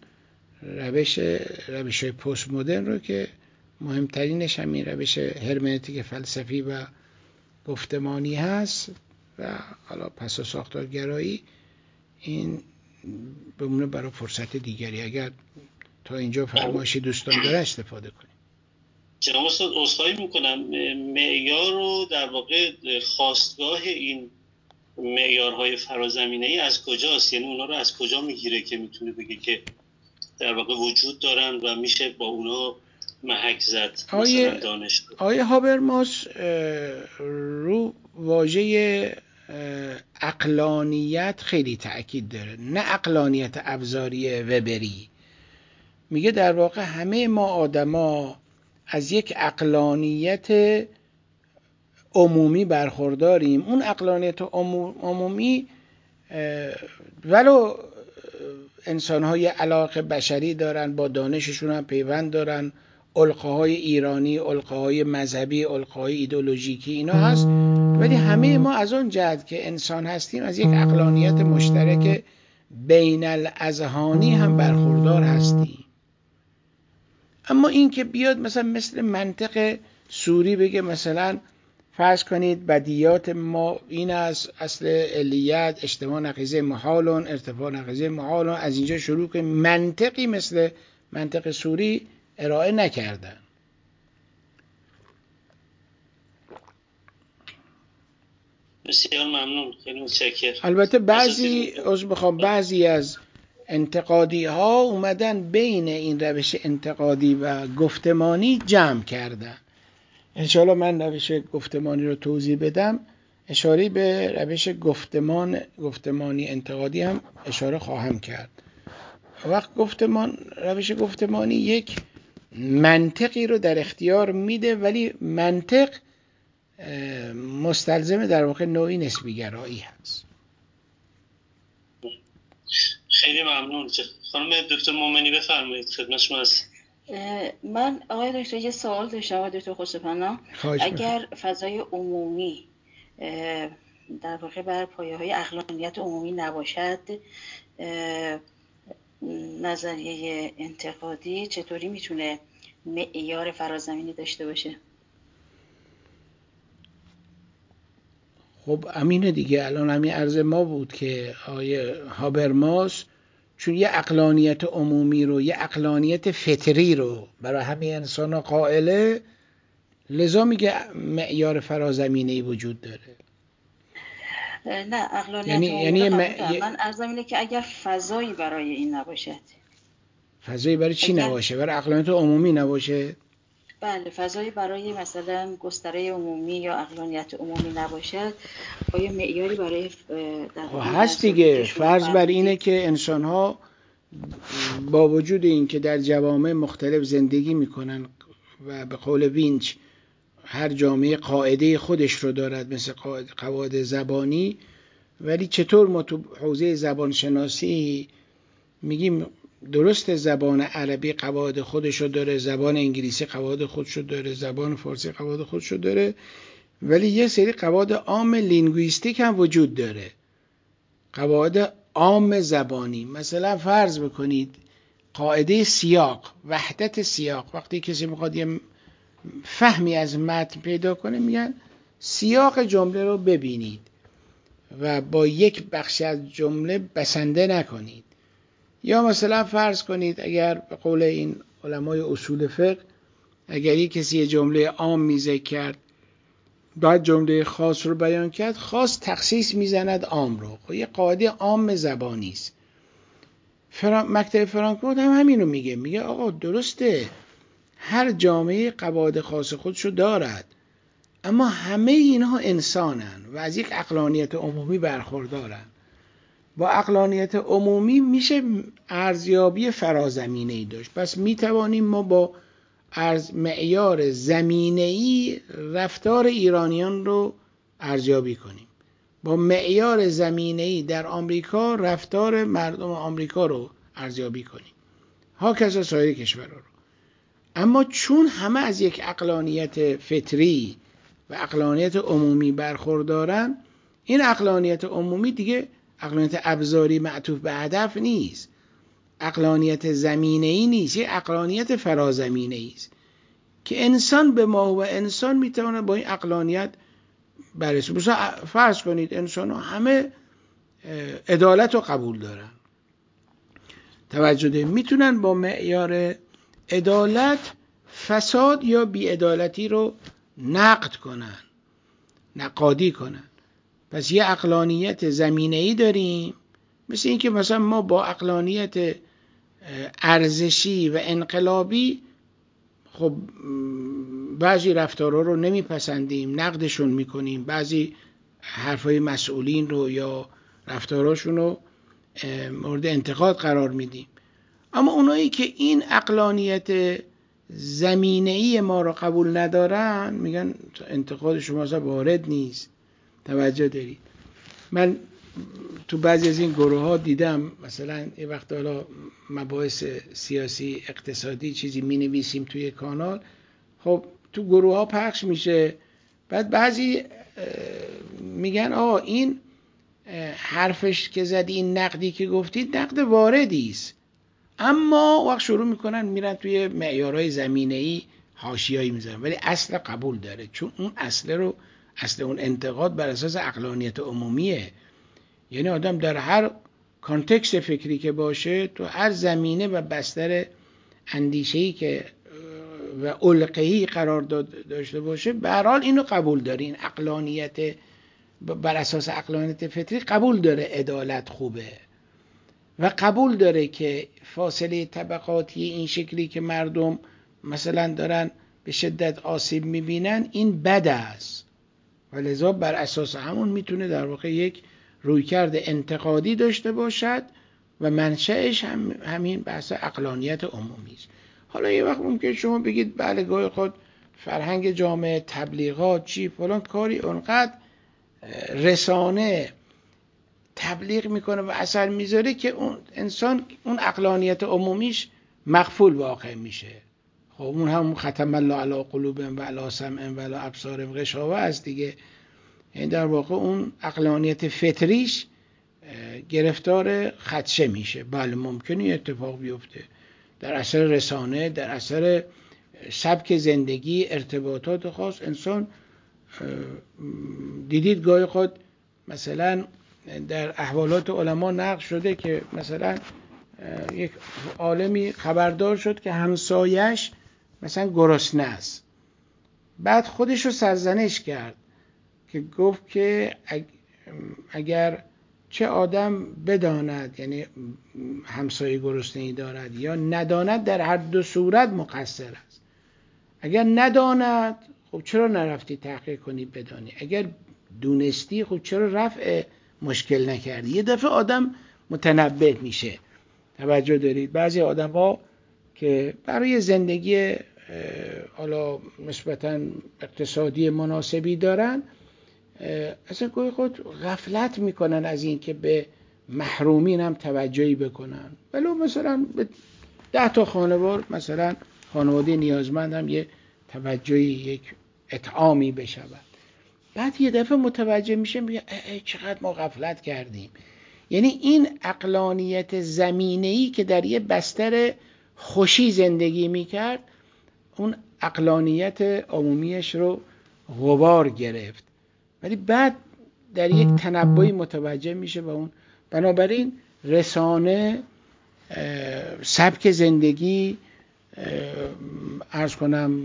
روش پست مدرن رو که مهمترینش همین روش هرمنوتیک فلسفی و گفتمانی هست و حالا پس و ساختارگرایی، این بمونه برای فرصت دیگری. اگر تا اینجا فرمایشی دوستان داره استفاده کنیم. جناب استاد عذرخواهی میکنم، معیار رو در واقع خواستگاه این معیارهای فرازمینه‌ای از کجاست؟ یعنی اونا رو از کجا میگیره که میتونه بگه که در واقع وجود دارن و میشه با اونا محک زد مثلا دانش؟ آیه هابرماس رو واژه عقلانیت خیلی تأکید داره، نه عقلانیت ابزاری وبری. میگه در واقع همه ما آدما از یک عقلانیت عمومی برخورداریم. اون عقلانیت عمومی ولو انسان‌های علاقه بشری دارن، با دانششون هم پیوند دارن، علقه‌های ایرانی، علقه‌های مذهبی، علقه‌های ایدئولوژیکی اینا هست، ولی همه ما از اون جهت که انسان هستیم از یک عقلانیت مشترک بین الاذهانی هم برخوردار هستیم. اما این که بیاد مثل منطق سوری بگه مثلا فرض کنید بدیهیات ما این از اصل علیت، اجتماع نقیضه محالون، ارتفاع نقیضه محالون، از اینجا شروع کنید، منطقی مثل منطق سوری ارائه نکردن. بسیار ممنون، خیلی متشکرم. البته بعضی از انتقادی ها اومدن بین این روش انتقادی و گفتمانی جمع کردن. انشاءالله من روش گفتمانی رو توضیح بدم، اشاره به روش گفتمانی انتقادی هم اشاره خواهم کرد. وقت روش گفتمانی یک منطقی رو در اختیار میده، ولی منطق مستلزم در واقع نوعی نسبیگرایی هست. خیلی ممنون. خانم دکتر مومنی بفرمایید، خدمت شما هست. من آقای دکتر یه سوال داشتم آقای دکتر خوشپناه. اگر فضای عمومی در واقع بر پایه‌های عقلانیت عمومی نباشد، نظریه انتقادی چطوری میتونه معیار فرازمینی داشته باشه؟ خب امینه دیگه، الان همین عرض ما بود که آیه هابرماس چون یه عقلانیت عمومی رو، یه عقلانیت فطری رو برای همه انسان قائله، لذا میگه معیار فرازمینه‌ای وجود داره. نه عقلانیت عمومی من عرضم اینه که اگر فضایی برای این نباشد. فضایی برای چی نباشه؟ برای عقلانیت عمومی نباشه؟ بله، فضایی برای مثلا گستره عمومی یا عقلانیت عمومی نباشد، آیا معیاری برای هست دیگه. فرض بر اینه که انسان‌ها با وجود این که در جوامع مختلف زندگی میکنن و به قول وینچ هر جامعه قاعده خودش رو دارد مثل قواعد زبانی، ولی چطور ما تو حوزه زبانشناسی میگیم درست زبان عربی قواعد خودش رو داره، زبان انگلیسی قواعد خودش رو داره، زبان فارسی قواعد خودش رو داره، ولی یه سری قواعد عام لینگویستیک هم وجود داره، قواعد عام زبانی. مثلا فرض بکنید قاعده سیاق، وحدت سیاق. وقتی کسی میخواد یه فهمی از متن پیدا کنه میگن سیاق جمله رو ببینید و با یک بخش از جمله بسنده نکنید. یا مثلا فرض کنید اگر به قول این علمای اصول فقه اگر یک کسی یه جمله عام میذکر کرد بعد جمله خاص رو بیان کرد، خاص تخصیص میزند عام رو. خب یه قاعده عام زبانی است. مکتب فرانکفورت هم همینو میگه آقا درسته هر جامعه قواعد خاص خودشو دارد، اما همه اینها انسانن و از یک عقلانیت عمومی برخوردارن. با عقلانیت عمومی میشه ارزیابی فرازمینه‌ای داشت. پس میتوانیم ما با معیار زمینه‌ای رفتار ایرانیان رو ارزیابی کنیم، با معیار زمینه‌ای در آمریکا رفتار مردم آمریکا رو ارزیابی کنیم، هاکذا سایر کشورها رو. اما چون همه از یک عقلانیت فطری و عقلانیت عمومی برخوردارن، این عقلانیت عمومی دیگه عقلانیت ابزاری معطوف به هدف نیست، عقلانیت زمینه‌ای نیست، یه عقلانیت فرازمینه‌ای است که انسان به ما و انسان میتونه با این عقلانیت بررسی. مثلا فرض کنید انسان ها همه عدالت رو قبول دارن، توجه دارید، میتونن با معیار عدالت فساد یا بی‌عدالتی رو نقد کنن، نقادی کنن. پس یه عقلانیت زمینه‌ای داریم، مثل این که مثلا ما با عقلانیت ارزشی و انقلابی خب بعضی رفتارها رو نمیپسندیم، نقدشون میکنیم، بعضی حرفای مسئولین رو یا رفتاراشون رو مورد انتقاد قرار میدیم. اما اونایی که این عقلانیت زمینه‌ای ما رو قبول ندارن میگن انتقاد شما اصلا وارد نیست. توجه دارید؟ من تو بعضی از این گروه ها دیدم مثلا یه وقت حالا مباحث سیاسی اقتصادی چیزی می نویسیم توی کانال، خب تو گروه ها پخش میشه، بعد بعضی میگن آقا این حرفش که زدی، این نقدی که گفتید نقد واردی است، اما وقت شروع میکنن میرن توی معیارهای زمینه‌ای حاشیه‌ای میذارن، ولی اصل قبول داره، چون اون اصل اون انتقاد بر اساس عقلانیت عمومیه. یعنی آدم در هر کانتکست فکری که باشه، تو هر زمینه و بستر اندیشه‌ای که و علقه‌ای قرار داشته باشه، به هر حال اینو قبول داره، این عقلانیت بر اساس عقلانیت فطری قبول داره عدالت خوبه و قبول داره که فاصله طبقاتی این شکلی که مردم مثلا دارن به شدت آسیب میبینن این بد است و لذا بر اساس همون میتونه در واقع یک رویکرد انتقادی داشته باشد و منشأش همین بحث عقلانیت عمومی است. حالا یه وقت ممکن شما بگید بله گاهی خود فرهنگ جامعه، تبلیغات، چی فلان کاری اونقدر رسانه تبلیغ میکنه و اثر میذاره که اون انسان اون عقلانیت عمومیش مغفول واقع میشه. خب اون هم ختم الله علی قلوبهم و علی سمعهم و علی ابصارهم غشاوه است دیگه. یعنی در واقع اون عقلانیت فطریش گرفتار خدشه میشه. بله ممکنه اتفاق بیفته در اثر رسانه، در اثر سبک زندگی، ارتباطات خاص. انسان دیدید گاهی خود مثلا در احوالات علما نقل شده که مثلا یک عالمی خبردار شد که همسایش مثلا گرسنه است، بعد خودش رو سرزنش کرد که گفت که اگر چه آدم بداند، یعنی همسایه گرسنه‌ای دارد یا نداند، در هر دو صورت مقصر است. اگر نداند خب چرا نرفتی تحقیق کنی بدانی، اگر دونستی خب چرا رفع مشکل نکردی. یه دفعه آدم متنبه میشه. توجه دارید؟ بعضی آدم ها که برای زندگی حالا نسبتاً اقتصادی مناسبی دارن، اصلا گاهی خود غفلت میکنن از این که به محرومین هم توجهی بکنن، ولو مثلا به 10 تا خانوار، مثلا خانواده نیازمند هم یه توجهی، یک اطعامی بشود. بعد یه دفعه متوجه میشه میگه چقدر ما غفلت کردیم. یعنی این عقلانیت زمینه‌ای که در یه بستر خوشی زندگی میکرد، اون عقلانیت عمومیش رو غبار گرفت، ولی بعد در یک تنبؤی متوجه میشه به اون. بنابراین رسانه، سبک زندگی، عرض کنم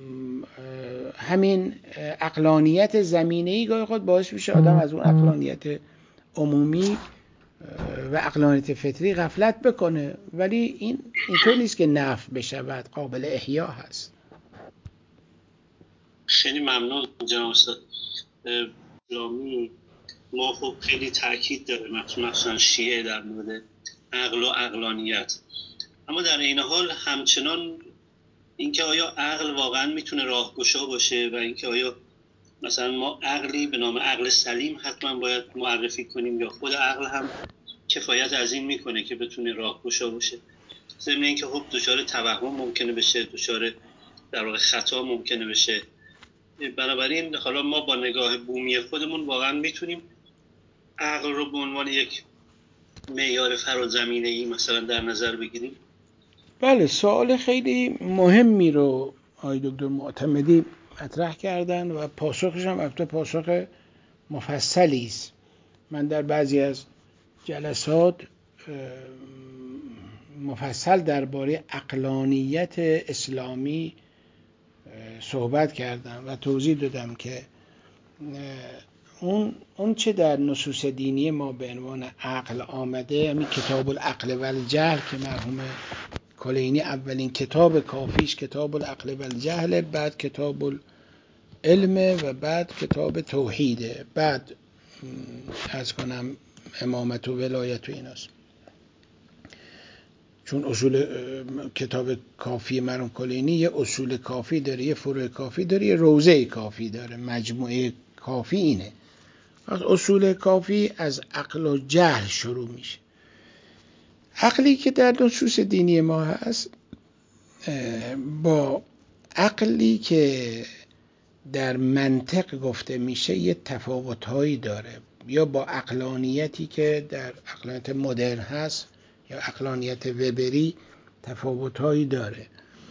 همین عقلانیت زمینه‌ای گاهی خود باعث میشه آدم از اون عقلانیت عمومی و عقلانیت فطری غفلت بکنه، ولی اینطور نیست که نفی بشود، قابل احیا هست. خیلی ممنون جناب استاد گرامی. ما خب خیلی تاکید داره مخصوصا شیعه در مورد عقل و عقلانیت، اما در این حال همچنان اینکه آیا عقل واقعا میتونه راهگشا باشه و اینکه آیا مثلا ما عقلی به نام عقل سلیم حتما باید معرفی کنیم یا خود عقل هم کفایت از این میکنه که بتونه راهگشا باشه. ضمن اینکه خب دچار توهم ممکنه بشه، دچار در واقع خطا ممکنه بشه. بنابراین حالا ما با نگاه بومی خودمون واقعا میتونیم عقل رو به عنوان یک معیار فرازمینه‌ای مثلا در نظر بگیریم. بله، سوال خیلی مهمی رو آقای دکتر معتمدی مطرح کردن و پاسخش هم البته پاسخ مفصلی است. من در بعضی از جلسات مفصل درباره عقلانیت اسلامی صحبت کردم و توضیح دادم که اون چه در نصوص دینی ما به عنوان عقل آمده، همین کتاب العقل و الجهل که مرحوم کلینی اولین کتاب کافیش کتاب العقل و الجهل، بعد کتاب العلم و بعد کتاب توحیده، بعد از کنم امامت و ولایت و ایناست. چون اصول کتاب کافی مرحوم کلینی یه اصول کافی داره، یه فروع کافی داره، یه روضه کافی داره، مجموعه کافی اینه. اصول کافی از عقل و جهل شروع میشه. عقلی که در نصوص دینی ما هست با عقلی که در منطق گفته میشه یه تفاوت‌هایی داره، یا با عقلانیتی که در عقلانیت مدرن هست یا عقلانیت وبری تفاوت‌هایی داره.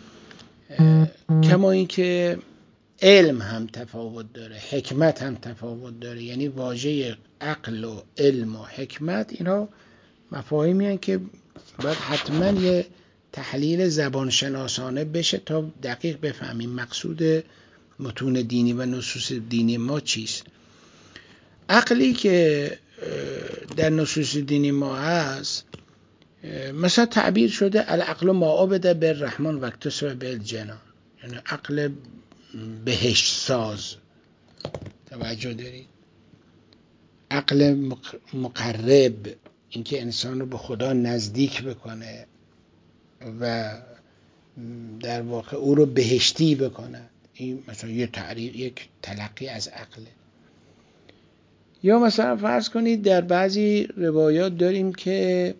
کما اینکه علم هم تفاوت داره، حکمت هم تفاوت داره. یعنی واژه عقل و علم و حکمت اینا مفاهیمی هستند که باید حتما یه تحلیل زبانشناسانه بشه تا دقیق بفهمیم مقصود متون دینی و نصوص دینی ما چیست. عقلی که در نصوص دینی ما هست مثلا تعبیر شده العقل ما عبد بالرحمن و اکتسب بالجنان، یعنی عقل بهشت ساز. توجه دارید؟ عقل مقرب، اینکه انسان رو به خدا نزدیک بکنه و در واقع او رو بهشتی بکنه. این مثلا یه تعریف، یک تلقی از عقله. یا مثلا فرض کنید در بعضی روایات داریم که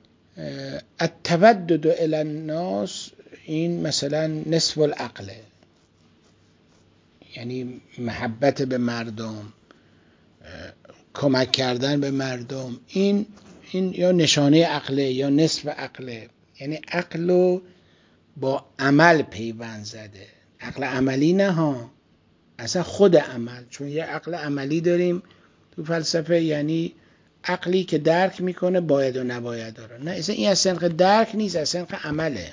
التودد الی الناس این مثلا نصف العقله، یعنی محبت به مردم، کمک کردن به مردم، این یا نشانه عقله یا نصف عقله. یعنی عقل رو با عمل پیوند زده. عقل عملی نه ها، اصلا خود عمل. چون یه عقل عملی داریم تو فلسفه، یعنی عقلی که درک میکنه باید و نباید داره. نه، اصلا این از سنخ درک نیست، از سنخ عمله.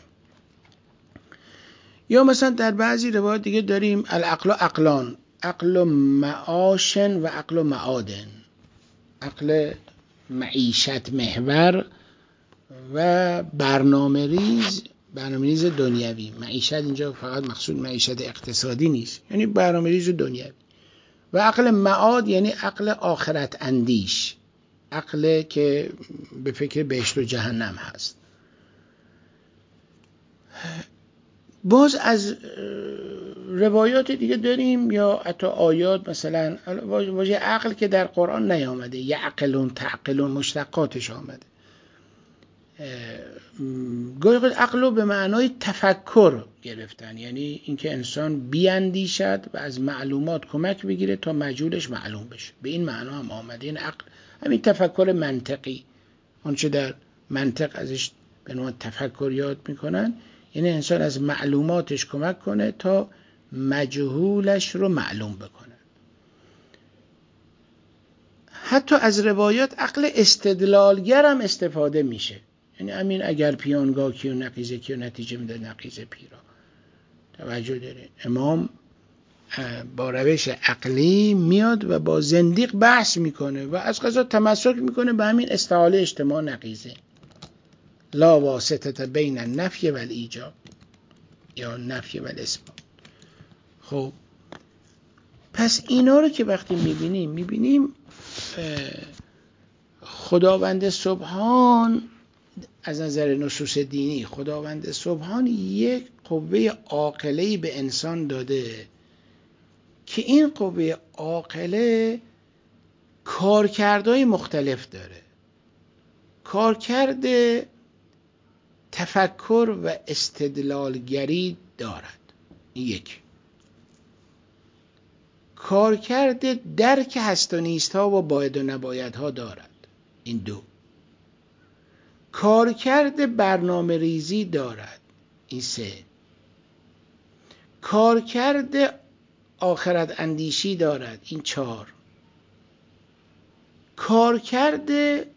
یا مثلا در بعضی روایات دیگه داریم العقل عقلان، عقل معاشن و عقل معادن. عقل معیشت محور و برنامه ریز دنیوی. معیشت اینجا فقط مقصود معیشت اقتصادی نیست، یعنی برنامه ریز دنیوی. و عقل معاد یعنی عقل آخرت اندیش، عقل که به فکر بهشت و جهنم هست. باز از روایات دیگه داریم یا حتی آیات، مثلا واژه عقل که در قرآن نیامده، یعقلون تعقلون مشتقاتش آمده. گاهی عقل رو به معنای تفکر گرفتن، یعنی اینکه انسان بیاندیشد و از معلومات کمک بگیره تا مجهولش معلوم بشه. به این معنا هم آمده. این عقل همین تفکر منطقی، آنچه در منطق ازش به نوع تفکر یاد میکنن، یعنی انسان از معلوماتش کمک کنه تا مجهولش رو معلوم بکنه. حتی از روایات عقل استدلالگر هم استفاده میشه. یعنی همین اگر پیانگاه کیو نقیزه کیو نتیجه میده نقیزه پیرا. توجه داره. امام با روش عقلی میاد و با زندیق بحث میکنه و از قضا تمسک میکنه به همین استحاله اجتماع نقیزه، لا واسطه بین النفی و الایجاب یا نفی و الاثبات. خب پس اینا رو که وقتی میبینیم خداوند سبحان از نظر نصوص دینی خداوند سبحان یک قوه عاقله‌ای به انسان داده که این قوه عاقله کارکردهای مختلف داره. کارکرد تفکر و استدلالگری دارد، این یک. کارکرد درک هست و نیست‌ها و باید و نبایدها دارد، این دو. کارکرد برنامه ریزی دارد، این سه. کارکرد آخرت اندیشی دارد، این چهار. کارکرد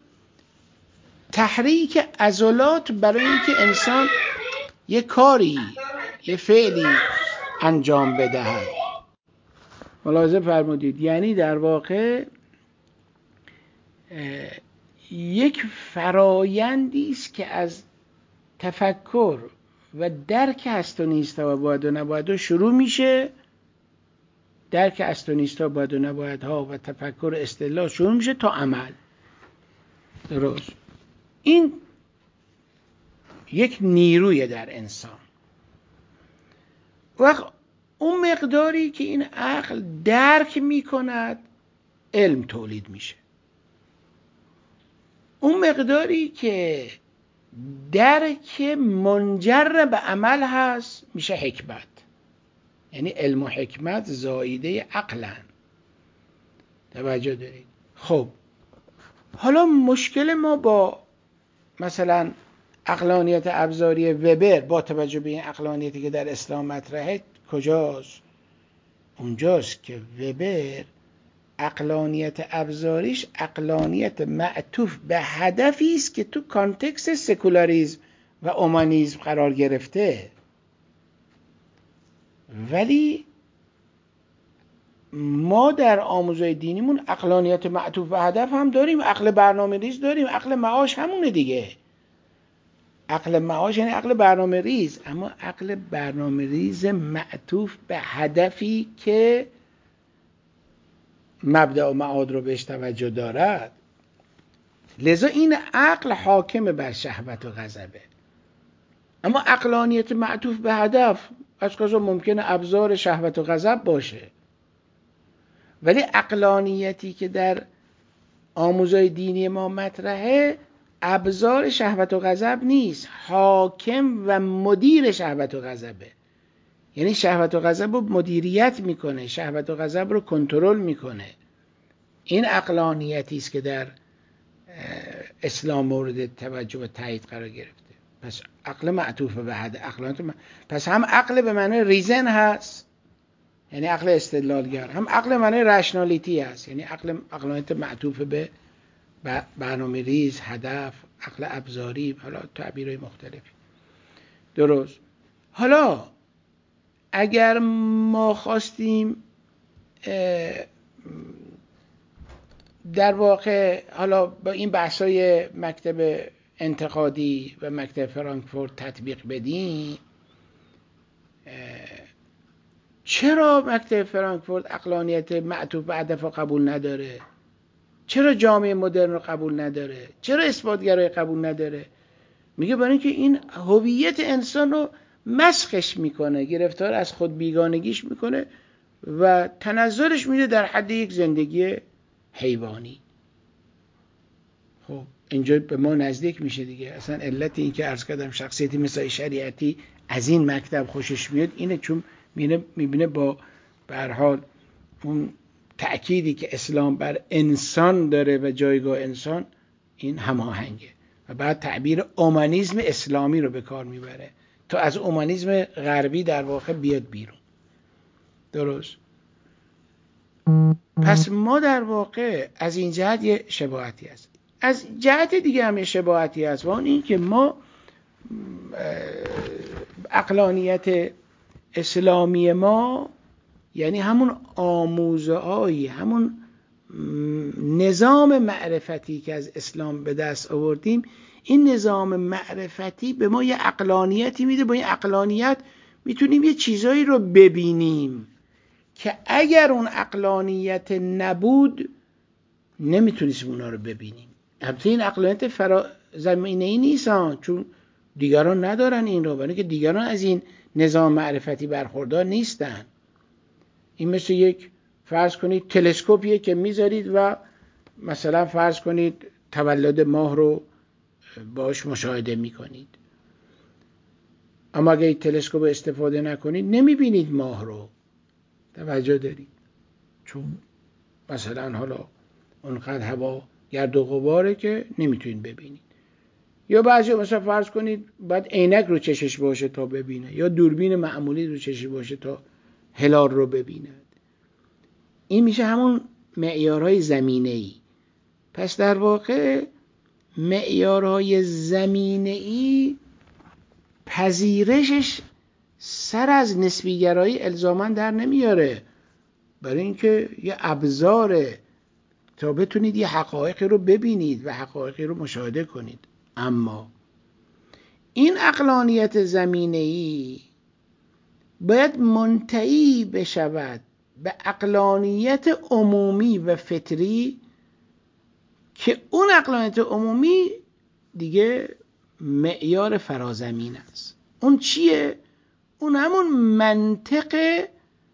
تحریک عضلات برای اینکه انسان یه کاری یه فعلی انجام بدهد. ملاحظه فرمودید، یعنی در واقع یک فرایندی است که از تفکر و درک هست و نیستا و باید و نبایدها شروع میشه. درک هست و نیستا، باید و نبایدها و تفکر استدلال شروع میشه تا عمل. درست. این یک نیروی در انسان. وقت اون مقداری که این عقل درک میکند علم تولید میشه. اون مقداری که درک منجر به عمل هست میشه حکمت. یعنی علم و حکمت زاییده عقلن. توجه دارید؟ خب حالا مشکل ما با مثلا عقلانیت ابزاری وبر با توجه به این عقلانیتی که در اسلام مطرحه کجاست؟ اونجاست که وبر عقلانیت ابزاریش عقلانیت معطوف به هدفی است که تو کانتکست سکولاریسم و اومانیسم قرار گرفته. ولی ما در آموزهای دینیمون عقلانیت معطوف به هدف هم داریم، عقل برنامه ریز داریم، عقل معاش همونه دیگه. عقل معاش یعنی عقل برنامه ریز، اما عقل برنامه ریز معطوف به هدفی که مبدأ و معاد رو بهش توجه دارد. لذا این عقل حاکم بر شهوت و غضبه. اما عقلانیت معطوف به هدف از قضا ممکنه ابزار شهوت و غضب باشه، ولی عقلانیتی که در آموزهای دینی ما مطرحه ابزار شهوت و غضب نیست، حاکم و مدیر شهوت و غضبه. یعنی شهوت و غضب رو مدیریت میکنه، شهوت و غضب رو کنترل میکنه. این عقلانیتی است که در اسلام مورد توجه و تایید قرار گرفته. پس عقل معطوف به هدف، پس هم عقل به معنی ریزن هست، یعنی عقل استدلالگر، هم عقل معنی رشنالیتی هست، یعنی عقلانیت معطوف به برنامه ریز، هدف، عقل ابزاری، حالا تعبیرهای مختلفی. درست. حالا اگر ما خواستیم در واقع حالا با این بحثای مکتب انتقادی و مکتب فرانکفورت تطبیق بدیم، چرا مکتب فرانکفورت عقلانیت معطوف به هدف قبول نداره؟ چرا جامعه مدرن رو قبول نداره؟ چرا اثباتگرایی قبول نداره؟ میگه برای اینکه این هویت انسان رو مسخش میکنه، گرفتار از خود بیگانگیش میکنه و تنزلش میده در حد یک زندگی حیوانی. خب اینجا به ما نزدیک میشه دیگه. اصلا علت این که عرض کردم شخصیتی مثل شریعتی از این مکتب خوشش میاد اینه، چون میبینه با به هر حال اون تأکیدی که اسلام بر انسان داره و جایگاه انسان این هماهنگه، و بعد تعبیر اومانیسم اسلامی رو به کار میبره تا از اومانیسم غربی در واقع بیاد بیرون. درست. پس ما در واقع از این جهت یه شباهتی هست. از جهت دیگه هم یه شباهتی هست و اون این که ما عقلانیت اسلامی ما یعنی همون آموزه‌های، همون نظام معرفتی که از اسلام به دست آوردیم، این نظام معرفتی به ما یه عقلانیتی میده. با این عقلانیت میتونیم یه چیزایی رو ببینیم که اگر اون عقلانیت نبود نمیتونیم اونا رو ببینیم. البته این عقلانیت فرازمینه‌ای نیست چون دیگران ندارن این رو، برای که دیگران از این نظام معرفتی برخوردار نیستن. این مثل یک فرض کنید تلسکوپیه که میذارید و مثلا فرض کنید تولد ماه رو باش مشاهده میکنید، اما اگه این تلسکوپ استفاده نکنید نمیبینید ماه رو. توجه دارید؟ چون مثلا حالا اونقدر هوا گرد و غباره که نمیتونید ببینید. یا بعضی مثلا فرض کنید باید عینک رو چشش باشه تا ببینه، یا دوربین معمولی رو چشش باشه تا هلال رو ببیند. این میشه همون معیارهای زمینه‌ای. پس در واقع معیارهای زمینه‌ای پذیرشش سر از نسبیگرایی الزاماً در نمیاره، برای اینکه یه ابزاره تا بتونید یه حقایقی رو ببینید و حقایقی رو مشاهده کنید. اما این عقلانیت زمینه‌ای باید منتهی بشود به عقلانیت عمومی و فطری که اون عقلانیت عمومی دیگه معیار فرازمین است. اون چیه؟ اون همون منطق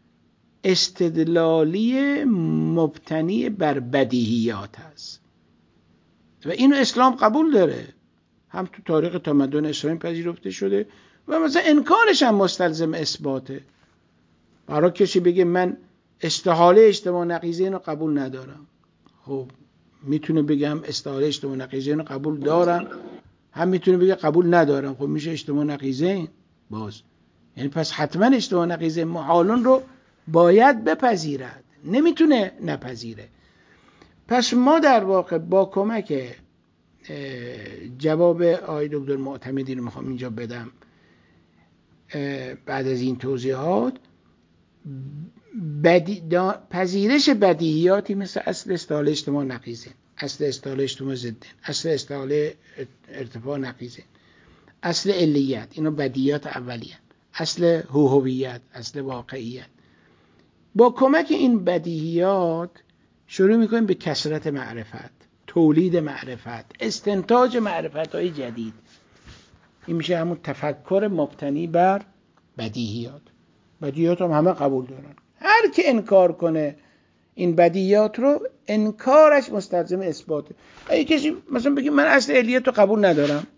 استدلالی مبتنی بر بدیهیات هست و اینو اسلام قبول داره، هم تو تاریخ تمدن اسلامی پذیرفته شده و مثلا انکارش هم مستلزم اثباته. برای کسی بگه من استحاله اجتماع نقیضه اینو قبول ندارم، خب میتونه بگه هم استحاله اجتماع نقیضه اینو قبول دارم، هم میتونه بگه قبول ندارم. خب میشه اجتماع نقیضه باز، یعنی پس حتما اجتماع نقیضه محالون رو باید بپذیرد، نمیتونه نپذیره. پس ما در واقع با کمک جواب آقای دکتر معتمدی رو میخوام اینجا بدم بعد از این توضیحات، پذیرش بدیهیاتی مثل اصل استحاله اجتماع نقیضه، اصل استحاله اجتماع ضدن، اصل استحاله ارتفاع نقیضه، اصل علیت، اینا بدیهیات اولیه، اصل هویت، اصل واقعیت. با کمک این بدیهیات شروع میکنیم به کثرت معرفت، تولید معرفت، استنتاج معرفت‌های جدید. این میشه همون تفکر مبتنی بر بدیهیات. بدیهیات هم همه قبول دارن. هر کی انکار کنه این بدیهیات رو، انکارش مستلزم اثباته. اگه کسی مثلا بگه من اصل علیت رو قبول ندارم،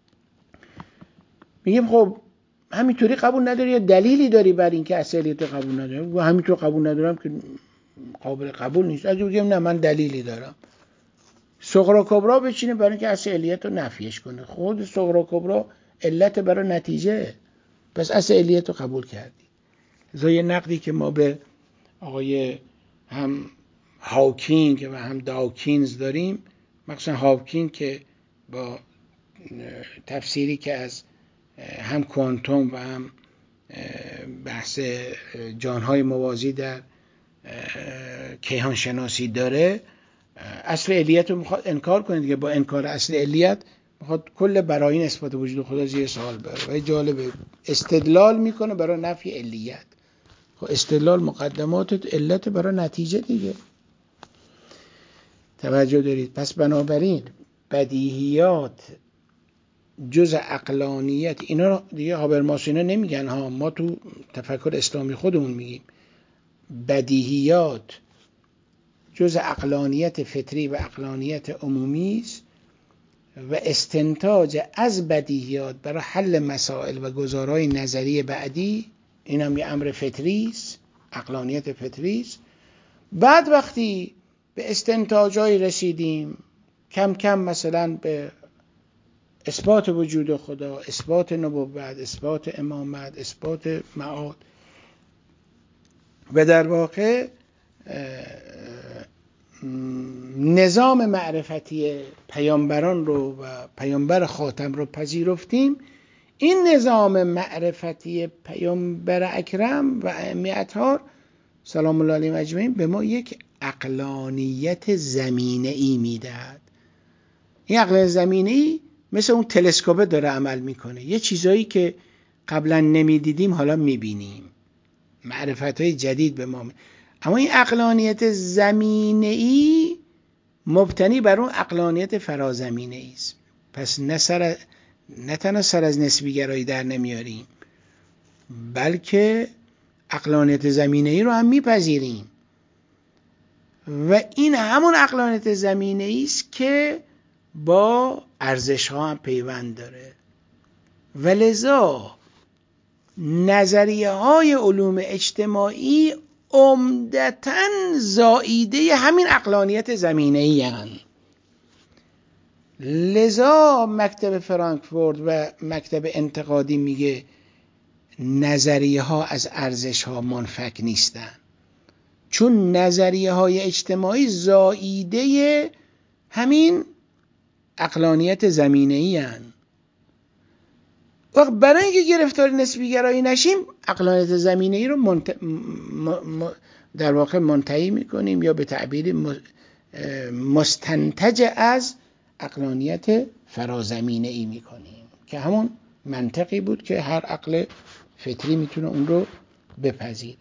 میگیم خب همینطوری قبول نداری یا دلیلی داری بر این که اصل علیت رو قبول نداری؟ و همینطور قبول ندارم که قابل قبول نیست. اگه بگیم نه من دلیلی دارم، صغرا کبرا بچینه برای اینکه اصل علیت رو نفیش کنه. خود صغرا کبرا علت برای نتیجه، پس اصل علیت رو قبول کردی. زای نقدی که ما به آقای هم هاوکینگ و هم داوکینز داریم، مثلا هاوکینگ که با تفسیری که از هم کوانتوم و هم بحث جانهای موازی در کیهان شناسی داره، اصل علیت رو میخواد انکار کنه دیگه. با انکار اصل علیت میخواد کل براهین اثبات وجود خدا زیر سوال بره. و جالبه استدلال میکنه برای نفی علیت. خب استدلال مقدمات علت برای نتیجه دیگه. توجه دارید؟ پس بنابراین بدیهیات جز عقلانیت، اینا رو دیگه هابرماس اینا نمیگن ها، ما تو تفکر اسلامی خودمون میگیم بدیهیات جز عقلانیت فطری و عقلانیت عمومی است و استنتاج از بدیهیات برای حل مسائل و گزارهای نظری بعدی، این هم یه امر فطری است، عقلانیت فطری است. بعد وقتی به استنتاجای رسیدیم کم کم مثلا به اثبات وجود خدا، اثبات نبوت، اثبات امامت، اثبات معاد و در واقع نظام معرفتی پیامبران رو و پیامبر خاتم رو پذیرفتیم، این نظام معرفتی پیامبر اکرم و ائمه اطهار سلام الله علیهم اجمعین به ما یک عقلانیت زمینه‌ای میدهد. این عقل زمینه‌ای مثل اون تلسکوپ داره عمل میکنه، یه چیزایی که قبلا نمیدیدیم حالا میبینیم، معرفت‌های جدید به ما اما این عقلانیت زمینه‌ای مبتنی بر اون عقلانیت فرازمینه‌ای است. پس نه تنها سر از نسبیگرایی در نمیاریم، بلکه عقلانیت زمینه‌ای رو هم میپذیریم و این همون عقلانیت زمینه‌ای است که با ارزش‌ها هم پیوند داره و لذا نظریه‌های علوم اجتماعی عمدتاً زائیده همین عقلانیت زمینه‌ای هستند. لذا مکتب فرانکفورت و مکتب انتقادی میگه نظریه ها از ارزش ها منفک نیستن، چون نظریه های اجتماعی زائیده همین عقلانیت زمینه‌ای هستند. وقت برای اینکه گرفتار نسبی گرایی نشیم عقلانیت زمینه‌ای رو در واقع منتهی میکنیم یا به تعبیر مستنتج از عقلانیت فرازمینه‌ای میکنیم که همون منطقی بود که هر عقل فطری میتونه اون رو بپذیره.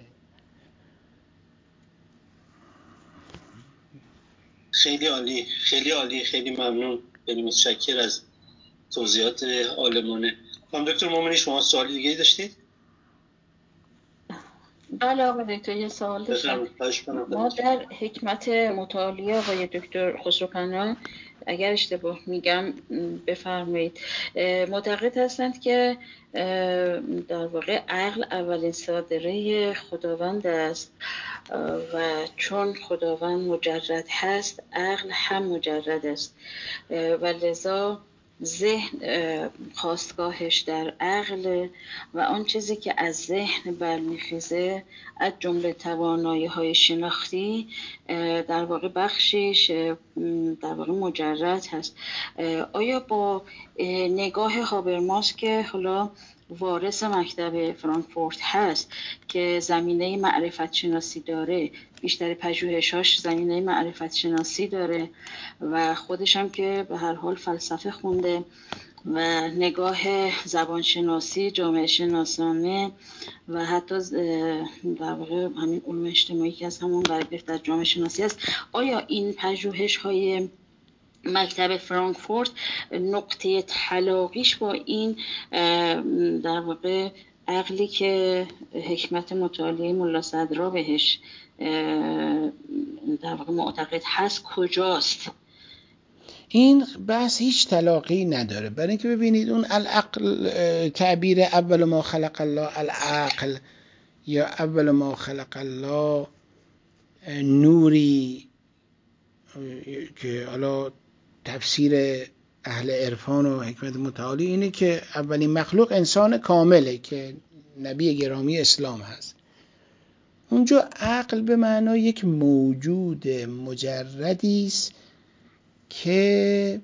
خیلی عالی، خیلی عالی، خیلی ممنون، خیلی متشکر از توضیحات عالمانه. دکتر مومنی شما سوال دیگه داشتید؟ بله آقای دکتر یه سوال داشتم. ما در حکمت مطالعه آقای دکتر خسروپناه اگر اشتباه میگم بفرمایید، معتقد هستند که در واقع عقل اولین صادره خداوند است و چون خداوند مجرد هست عقل هم مجرد است و لذا ذهن خاستگاهش در عقل و آن چیزی که از ذهن برمیخیزه از جمله توانایی‌های شناختی در واقع بخشش در واقع مجرد هست. آیا با نگاه هابرماس که حالا وارث مکتب فرانکفورت هست که زمینه معرفت شناسی داره، بیشتر پژوهش‌هاش زمینه معرفت شناسی داره و خودش هم که به هر حال فلسفه خونده و نگاه زبانشناسی، جامعه شناسانه و حتی در واقع همین علوم اجتماعی که از همون برگرفته از جامعه شناسی است، آیا این پژوهش‌های مکتب فرانکفورت نقطه تلاقیش با این در واقع عقلی که حکمت مطالعه ملا صدرا بهش در واقع معتقد هست کجاست؟ این بحث هیچ تلاقی نداره، برای اینکه ببینید اون العقل، تعبیر اول ما خلق الله العقل یا اول ما خلق الله نوری که حالا تفسیر اهل عرفان و حکمت متعالی اینه که اولین مخلوق انسان کامله که نبی گرامی اسلام هست. اونجا عقل به معنای یک موجود مجردی است که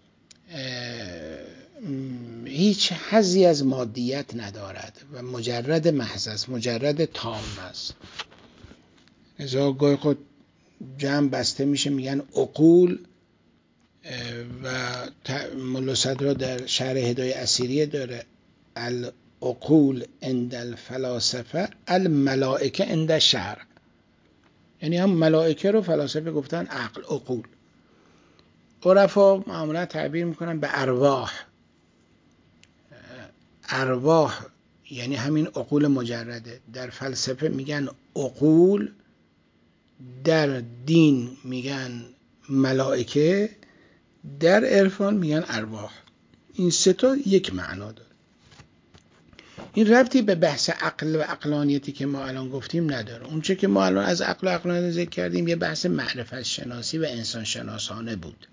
هیچ حظی از مادیت ندارد و مجرد محض است، مجرد تام است. لذا گاهی خود جمع بسته میشه میگن عقول و ملا صدرا در شرح هدایه اسیریه داره العقول عند الفلاسفه الملائکه عند الشرع، یعنی هم ملائکه رو فلاسفه گفتن عقل، عقول. عرفا معمولا تعبیر میکنن به ارواح، ارواح یعنی همین عقول مجرده. در فلسفه میگن عقول، در دین میگن ملائکه، در عرفان میگن ارواح. این سه تا یک معنا داره. این ربطی به بحث عقل و عقلانیتی که ما الان گفتیم نداره. اون چه که ما الان از عقل و عقلانیت ذکر کردیم یه بحث معرفت شناسی و انسان شناسانه بود.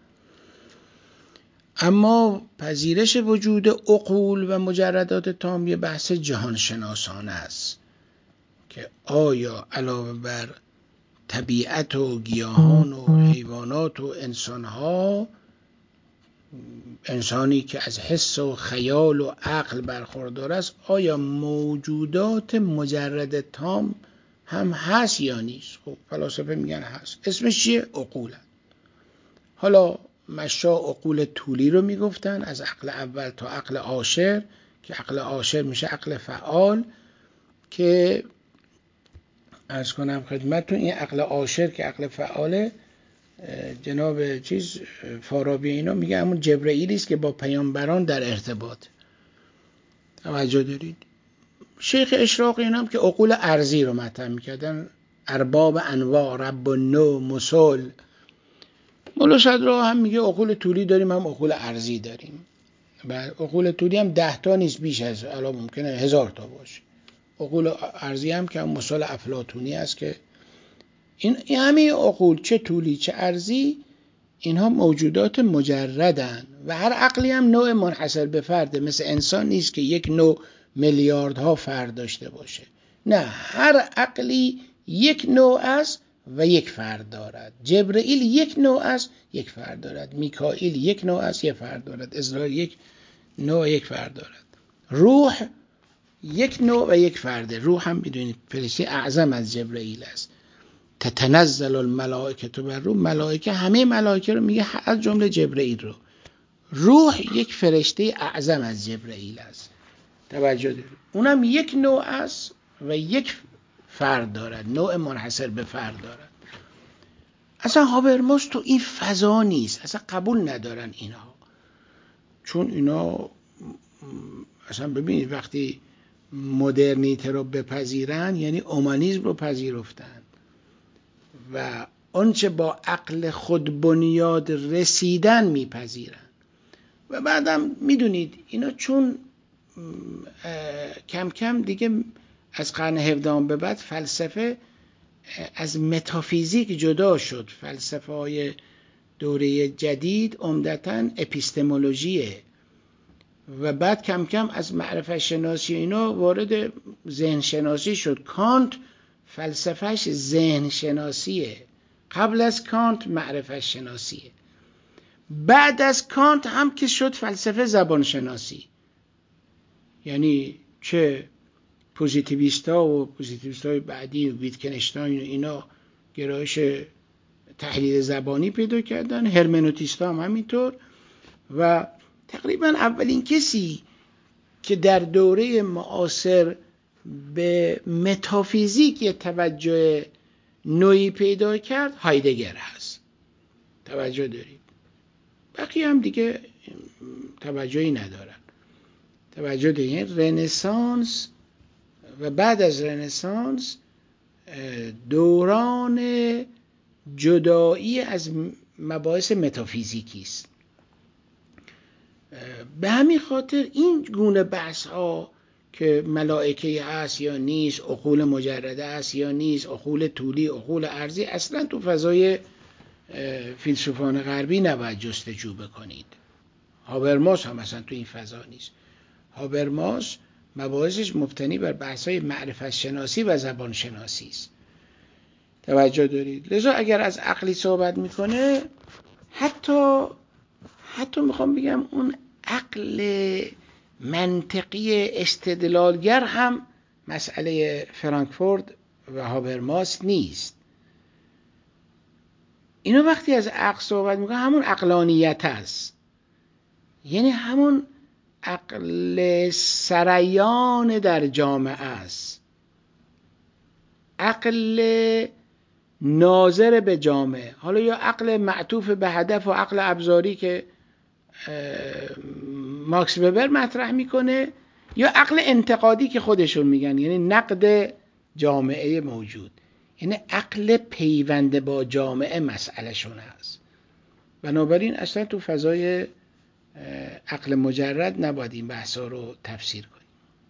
اما پذیرش وجود عقول و مجردات تام یه بحث جهان شناسانه است که آیا علاوه بر طبیعت و گیاهان و حیوانات و انسانها، انسانی که از حس و خیال و عقل برخوردار است، آیا موجودات مجرد تام هم هست یا نیست؟ خب فلاسفه میگن هست. اسمش چیه؟ عقوله. حالا مشا عقول طولی رو میگفتن از عقل اول تا عقل عاشر که عقل عاشر میشه عقل فعال، که عرض کنم خدمتتون این عقل عاشر که عقل فعاله جناب فارابی اینا میگه همون جبرئیلی است که با پیامبران در ارتباط. توجه دارید؟ شیخ اشراقی هم که عقول ارضی رو مطرح میکردن، ارباب انواع، رب النوع، مسل. مولا صدرا هم میگه عقول طولی داریم هم عقول ارضی داریم. و عقول طولی هم 10 تا نیست، بیش از الان ممکنه 1000 تا باشه. عقول ارضی هم که مسل افلاطونی است که این همه عقول چه طولی چه ارضی اینها موجودات مجردن و هر عقلی هم نوع منحصر به فرده، مثل انسان نیست که یک نوع میلیاردها فرد داشته باشه. نه، هر عقلی یک نوع است و یک فرد دارد. جبرئیل یک نوع است، یک فرد دارد. میکائیل یک نوع است، یک فرد دارد. اسرائیل یک نوع، یک فرد دارد. روح یک نوع و یک فرده. روح هم میدونید فرشته اعظم از جبرئیل است. تتنزل الملائکه بر روح، ملائکه همه ملائکه رو میگه، از جمله جبرئیل رو. روح یک فرشته اعظم از جبرئیل است. توجه دارید؟ اونم یک نوع است و یک فرد دارد، نوع منحصر به فرد دارد. اصلا هابرماس تو این فضا نیست، اصلا قبول ندارن اینها. چون اینا اصلا ببینید وقتی مدرنیته رو بپذیرن یعنی اومانیسم رو پذیرفتن و آنچه با عقل خود بنیاد رسیدن میپذیرن. و بعدم میدونید اینا چون کم کم دیگه از قرن 17 به بعد فلسفه از متافیزیک جدا شد. فلسفه های دوره جدید عمدتاً اپیستمولوژیه و بعد کم کم از معرفت شناسی اینا وارد ذهن شناسی شد. کانت فلسفهش ذهن شناسیه، قبل از کانت معرفت شناسیه. بعد از کانت هم که شد فلسفه زبان شناسی. یعنی چه پوزیتیویستا و پوزیتیویستای بعدی و ویتکنشتاین و اینا گرایش تحلیل زبانی پیدا کردن، هرمنوتیستا هم همینطور. و تقریبا اولین کسی که در دوره معاصر به متافیزیک یه توجه نوعی پیدا کرد هایدگر هست. توجه دارید؟ بقیه هم دیگه توجهی ندارن. توجه دارید؟ رنسانس و بعد از رنسانس دوران جدایی از مباحث متافیزیکی است. به همین خاطر این گونه بحث ها که ملائکه هست یا نیست، عقول مجرده است یا نیست، عقول طولی، عقول ارضی، اصلا تو فضای فیلسوفان غربی نباید جستجو بکنید. هابرماس هم اصلا تو این فضا نیست. هابرماس مباحثش مبتنی بر بحث‌های معرفت شناسی و زبان شناسی است. توجه دارید؟ لذا اگر از عقلی صحبت میکنه حتی میخوام بگم اون عقل منطقی استدلالگر هم مسئله فرانکفورت و هابرماس نیست. اینا وقتی از عقل صحبت میکنه همون عقلانیت است، یعنی همون عقل سریان در جامعه است، عقل ناظر به جامعه. حالا یا عقل معطوف به هدف و عقل ابزاری که ماکس وبر مطرح میکنه، یا عقل انتقادی که خودشون میگن، یعنی نقد جامعه موجود، یعنی عقل پیوند با جامعه مسئله شون هست. بنابراین اصلا تو فضای عقل مجرد نباید این بحثا رو تفسیر کنیم.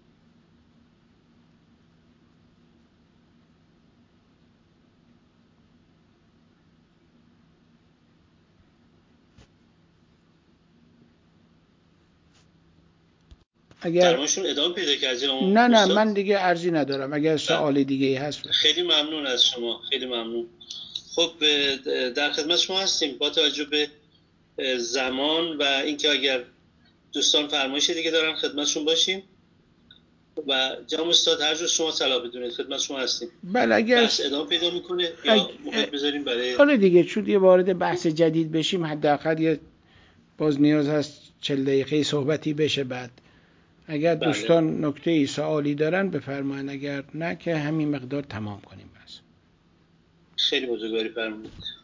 درماشون ادامه پیدا کردید؟ نه من دیگه عرضی ندارم. اگر سوال دیگه هست خیلی ممنون از شما، خیلی ممنون. خب در خدمت شما هستیم با توجه به زمان و اینکه اگر دوستان فرمایش دیگه دارن خدمتشون باشیم و جناب استاد هر جور شما صلاح بدونید خدمت شما هستیم. بله اگر بحث ادامه پیدا میکنه یا موقع بذاریم برای آره دیگه، چون یه وارد بحث جدید بشیم حداقل یه باز نیاز هست 40 دقیقه صحبتی بشه. بعد اگر دوستان نکته‌ای سوالی دارن بفرمایید، اگر نه که همین مقدار تمام کنیم بس. خیلی بزرگواری فرمودید.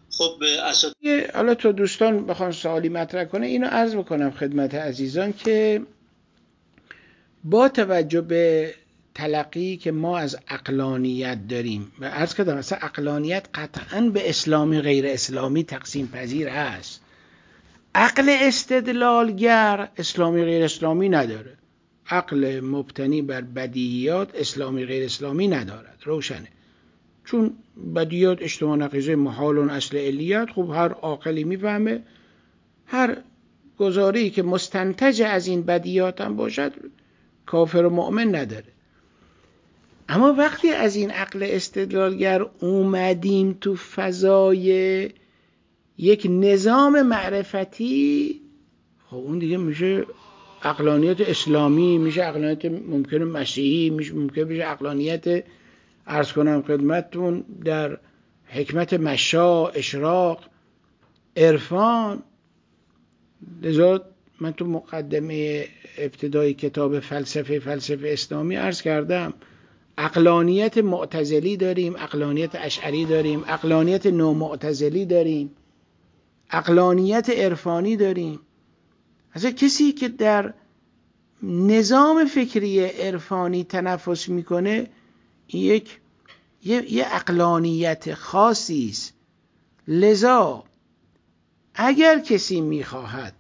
خب حالا تو دوستان بخوان سوالی مطرح کنه اینو عرض بکنم خدمت عزیزان که با توجه به تلقی که ما از عقلانیت داریم و عرض کردم مثلا عقلانیت قطعاً به اسلامی غیر اسلامی تقسیم پذیر هست. عقل استدلالگر اسلامی غیر اسلامی نداره. عقل مبتنی بر بدیهیات اسلامی غیر اسلامی ندارد، روشنه. چون بدیهیات اجتماع نقیضه محال و اصل علیت، خب هر عاقلی میفهمه هر گزاره‌ای که مستنتج از این بدیهیات هم باشد کافر و مؤمن نداره. اما وقتی از این عقل استدلالگر اومدیم تو فضای یک نظام معرفتی، خب اون دیگه میشه عقلانیت اسلامی، میشه عقلانیت ممکنه مسیحی، ممکنه میشه عقلانیت عرض کنم خدمتتون در حکمت مشا، اشراق، عرفان. لذا من تو مقدمه ابتدای کتاب فلسفه اسلامی عرض کردم عقلانیت معتزلی داریم، عقلانیت اشعری داریم، عقلانیت نومعتزلی داریم، عقلانیت عرفانی داریم. اصلا کسی که در نظام فکری عرفانی تنفس میکنه یه عقلانیت خاصی است. لذا اگر کسی میخواهد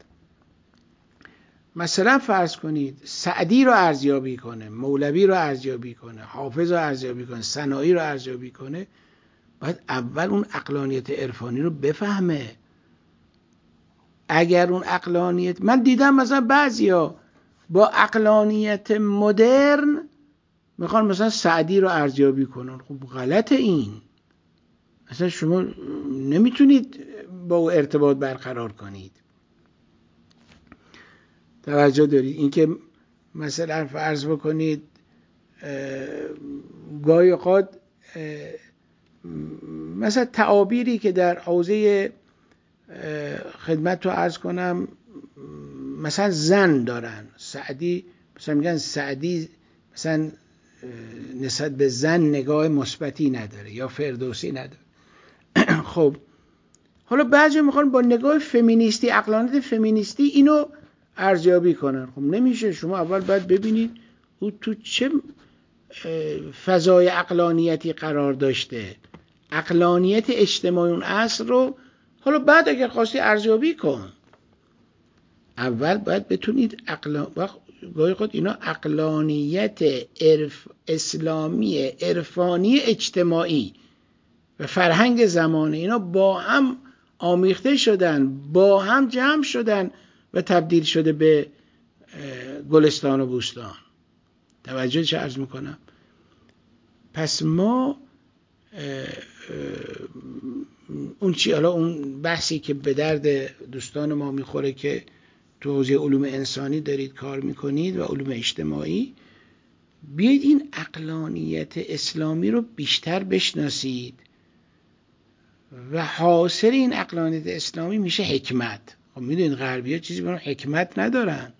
مثلا فرض کنید سعدی رو ارزیابی کنه، مولوی رو ارزیابی کنه، حافظ رو ارزیابی کنه، سنایی رو ارزیابی کنه، باید اول اون عقلانیت عرفانی رو بفهمه. اگر اون عقلانیت، من دیدم مثلا بعضیا با عقلانیت مدرن میخوان مثلا سعدی رو ارزیابی کنن. خب غلطه این. اصلا شما نمیتونید با او ارتباط برقرار کنید. توجه دارید؟ اینکه مثلا فرض بکنید گاهی اوقات مثلا تعابیری که در حوزه خدمت رو عرض کنم مثلا زن دارن، سعدی مثلا میگن سعدی مثلا نسبت به زن نگاه مثبتی نداره یا فردوسی نداره. خب حالا بعضی میخوان با نگاه فمینیستی، عقلانیت فمینیستی اینو ارزیابی کنن. خب نمیشه. شما اول باید ببینید او تو چه فضای عقلانیتی قرار داشته، عقلانیت اجتماعی اون عصر رو. حالا بعد اگر خواستی ارزیابی کن، اول باید بتونید گاهی خود اینا عقلانیت اسلامی عرفانی اجتماعی و فرهنگ زمانه اینا با هم آمیخته شدن، با هم جمع شدن و تبدیل شده به گلستان و بوستان. توجه چه عرض میکنم؟ پس ما اون چی، حالا اون بحثی که به درد دوستان ما میخوره که تو حوزه علوم انسانی دارید کار میکنید و علوم اجتماعی، بیایید این عقلانیت اسلامی رو بیشتر بشناسید و حاصل این عقلانیت اسلامی میشه حکمت. خب میدونید غربی‌ها چیزی به نام حکمت ندارن.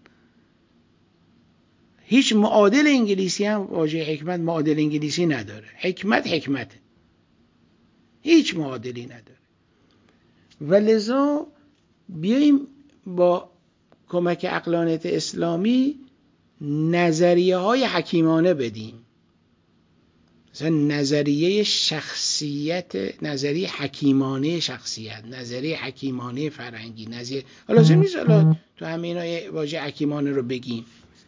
هیچ معادل انگلیسی هم واژه حکمت معادل انگلیسی نداره. حکمت هیچ معادلی نداره. و لذا بیاییم با کمک عقلانیت اسلامی نظریه های حکیمانه بدیم. مثلا نظریه شخصیت، نظریه حکیمانه شخصیت، نظریه حکیمانه فرهنگی، نظریه حالا لازم نیست حالا تو همه واژه حکیمانه رو بگیم.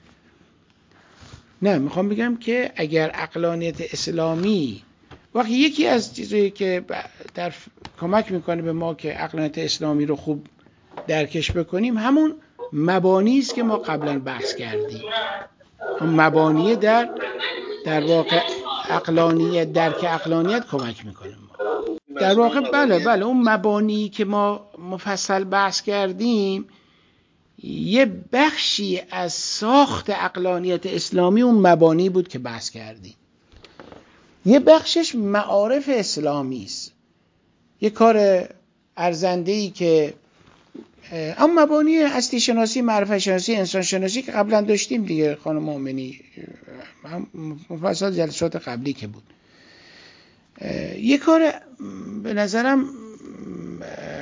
نه، میخوام بگم که اگر عقلانیت اسلامی وقتی یکی از چیزایی که در کمک میکنه به ما که عقلانیت اسلامی رو خوب درکش بکنیم همون مبانی است که ما قبلا بحث کردیم. اون مبانی در واقع عقلانیت، درک عقلانیت کمک میکنه ما. در واقع بله اون مبانی که ما مفصل بحث کردیم یه بخشی از ساخت عقلانیت اسلامی اون مبانی بود که بحث کردیم. یه بخشش معارف اسلامی است، یه کار ارزنده‌ای که اما مبانی هستی شناسی، معرفت شناسی، انسان شناسی که قبلا داشتیم دیگه خانم مومنی، مفصل جلسات قبلی که بود. یه کار به نظرم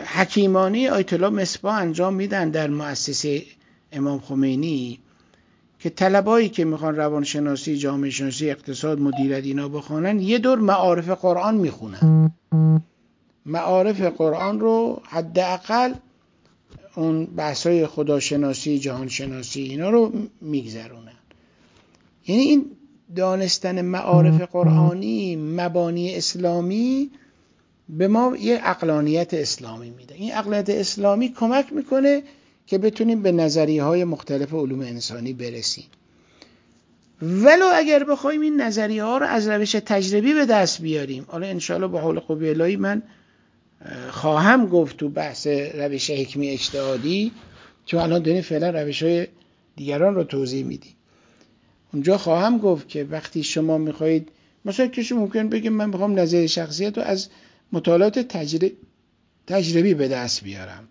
حکیمانه آیت الله مصباح انجام میدن در مؤسسه امام خمینی که طلبایی که میخوان روانشناسی، جامعه شناسی، اقتصاد، مدیریت اینا بخونن یه دور معارف قرآن میخونن. معارف قرآن رو حداقل اون بحثای خداشناسی، جهانشناسی اینا رو میگذرونن. یعنی این دانستن معارف قرآنی، مبانی اسلامی به ما یه عقلانیت اسلامی میده. این عقلانیت اسلامی کمک میکنه که بتونیم به نظریه‌های مختلف علوم انسانی برسیم. ولو اگر بخوایم این نظریه‌ها رو از روش تجربی به دست بیاریم، حالا انشاءالله با حول قوه الهی من خواهم گفت تو بحث روش حکمی اجتهادی، چون الان داریم فعلا روش‌های دیگران رو توضیح میدیم، اونجا خواهم گفت که وقتی شما میخواهید مثلا کسی ممکن بگه من میخوام نظریه شخصیت رو از مطالعات تجربی به دست بیارم،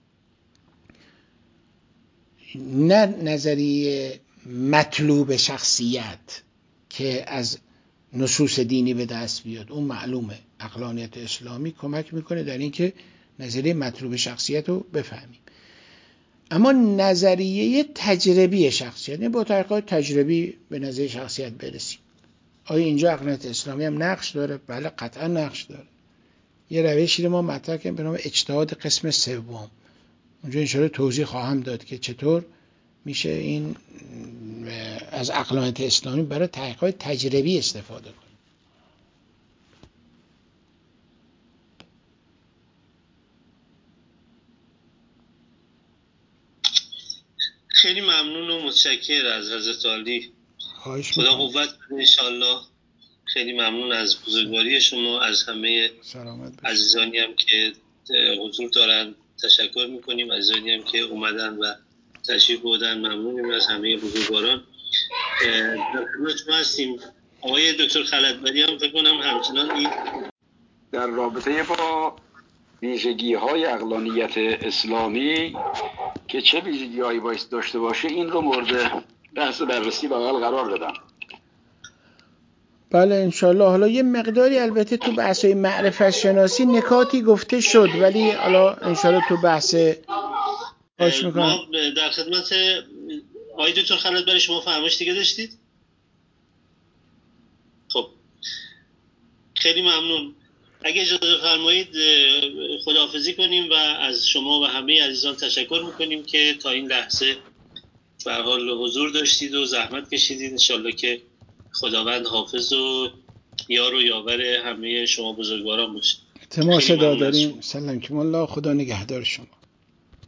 نه نظریه مطلوب شخصیت که از نصوص دینی به دست بیاد. اون معلومه عقلانیت اسلامی کمک میکنه در اینکه نظریه مطلوب شخصیت رو بفهمیم. اما نظریه تجربی شخصیت، یعنی با تحقیقات تجربی به نظریه شخصیت برسیم. آیا اینجا عقلانیت اسلامی هم نقش داره؟ بله قطعا نقش داره. یه روشی رو ما مطرح کردیم به نام اجتهاد قسم سوم. اونجا انشاءالله توضیح خواهم داد که چطور میشه این از عقلانیت اسلامی برای تحقیقات تجربی استفاده کنیم. خیلی ممنون و متشکر از حضرت عالی. خدا قوت بده انشاءالله. خیلی ممنون از بزرگواری شما، از همه عزیزانی هم که حضور دارن تشکر میکنیم، عزیزانی هم که اومدن و تشریف بردن ممنونیم از همه بزرگواران. در خدمت شما هستیم. آقای دکتر خلعتبری هم فکر کنم همچنان این در رابطه با ویژگی‌های عقلانیت اسلامی که چه ویژگی‌هایی باید داشته باشه این رو مورد بحث بررسی بغل قرار دادم. بله انشالله. حالا یه مقداری البته تو بحث‌های معرفت شناسی نکاتی گفته شد، ولی حالا انشالله تو بحث ما در خدمت آقای دکتر خلعتبری شما فرمایش دیگه داشتید؟ خب خیلی ممنون. اگه اجازه فرمایید خداحافظی کنیم و از شما و همه عزیزان تشکر میکنیم که تا این لحظه به هر حال حضور داشتید و زحمت کشیدید. انشالله که خداوند حافظ و یار و یاور همه شما بزرگواران باشه. تماس داریم. سلام که الله. خدا نگهدار شما.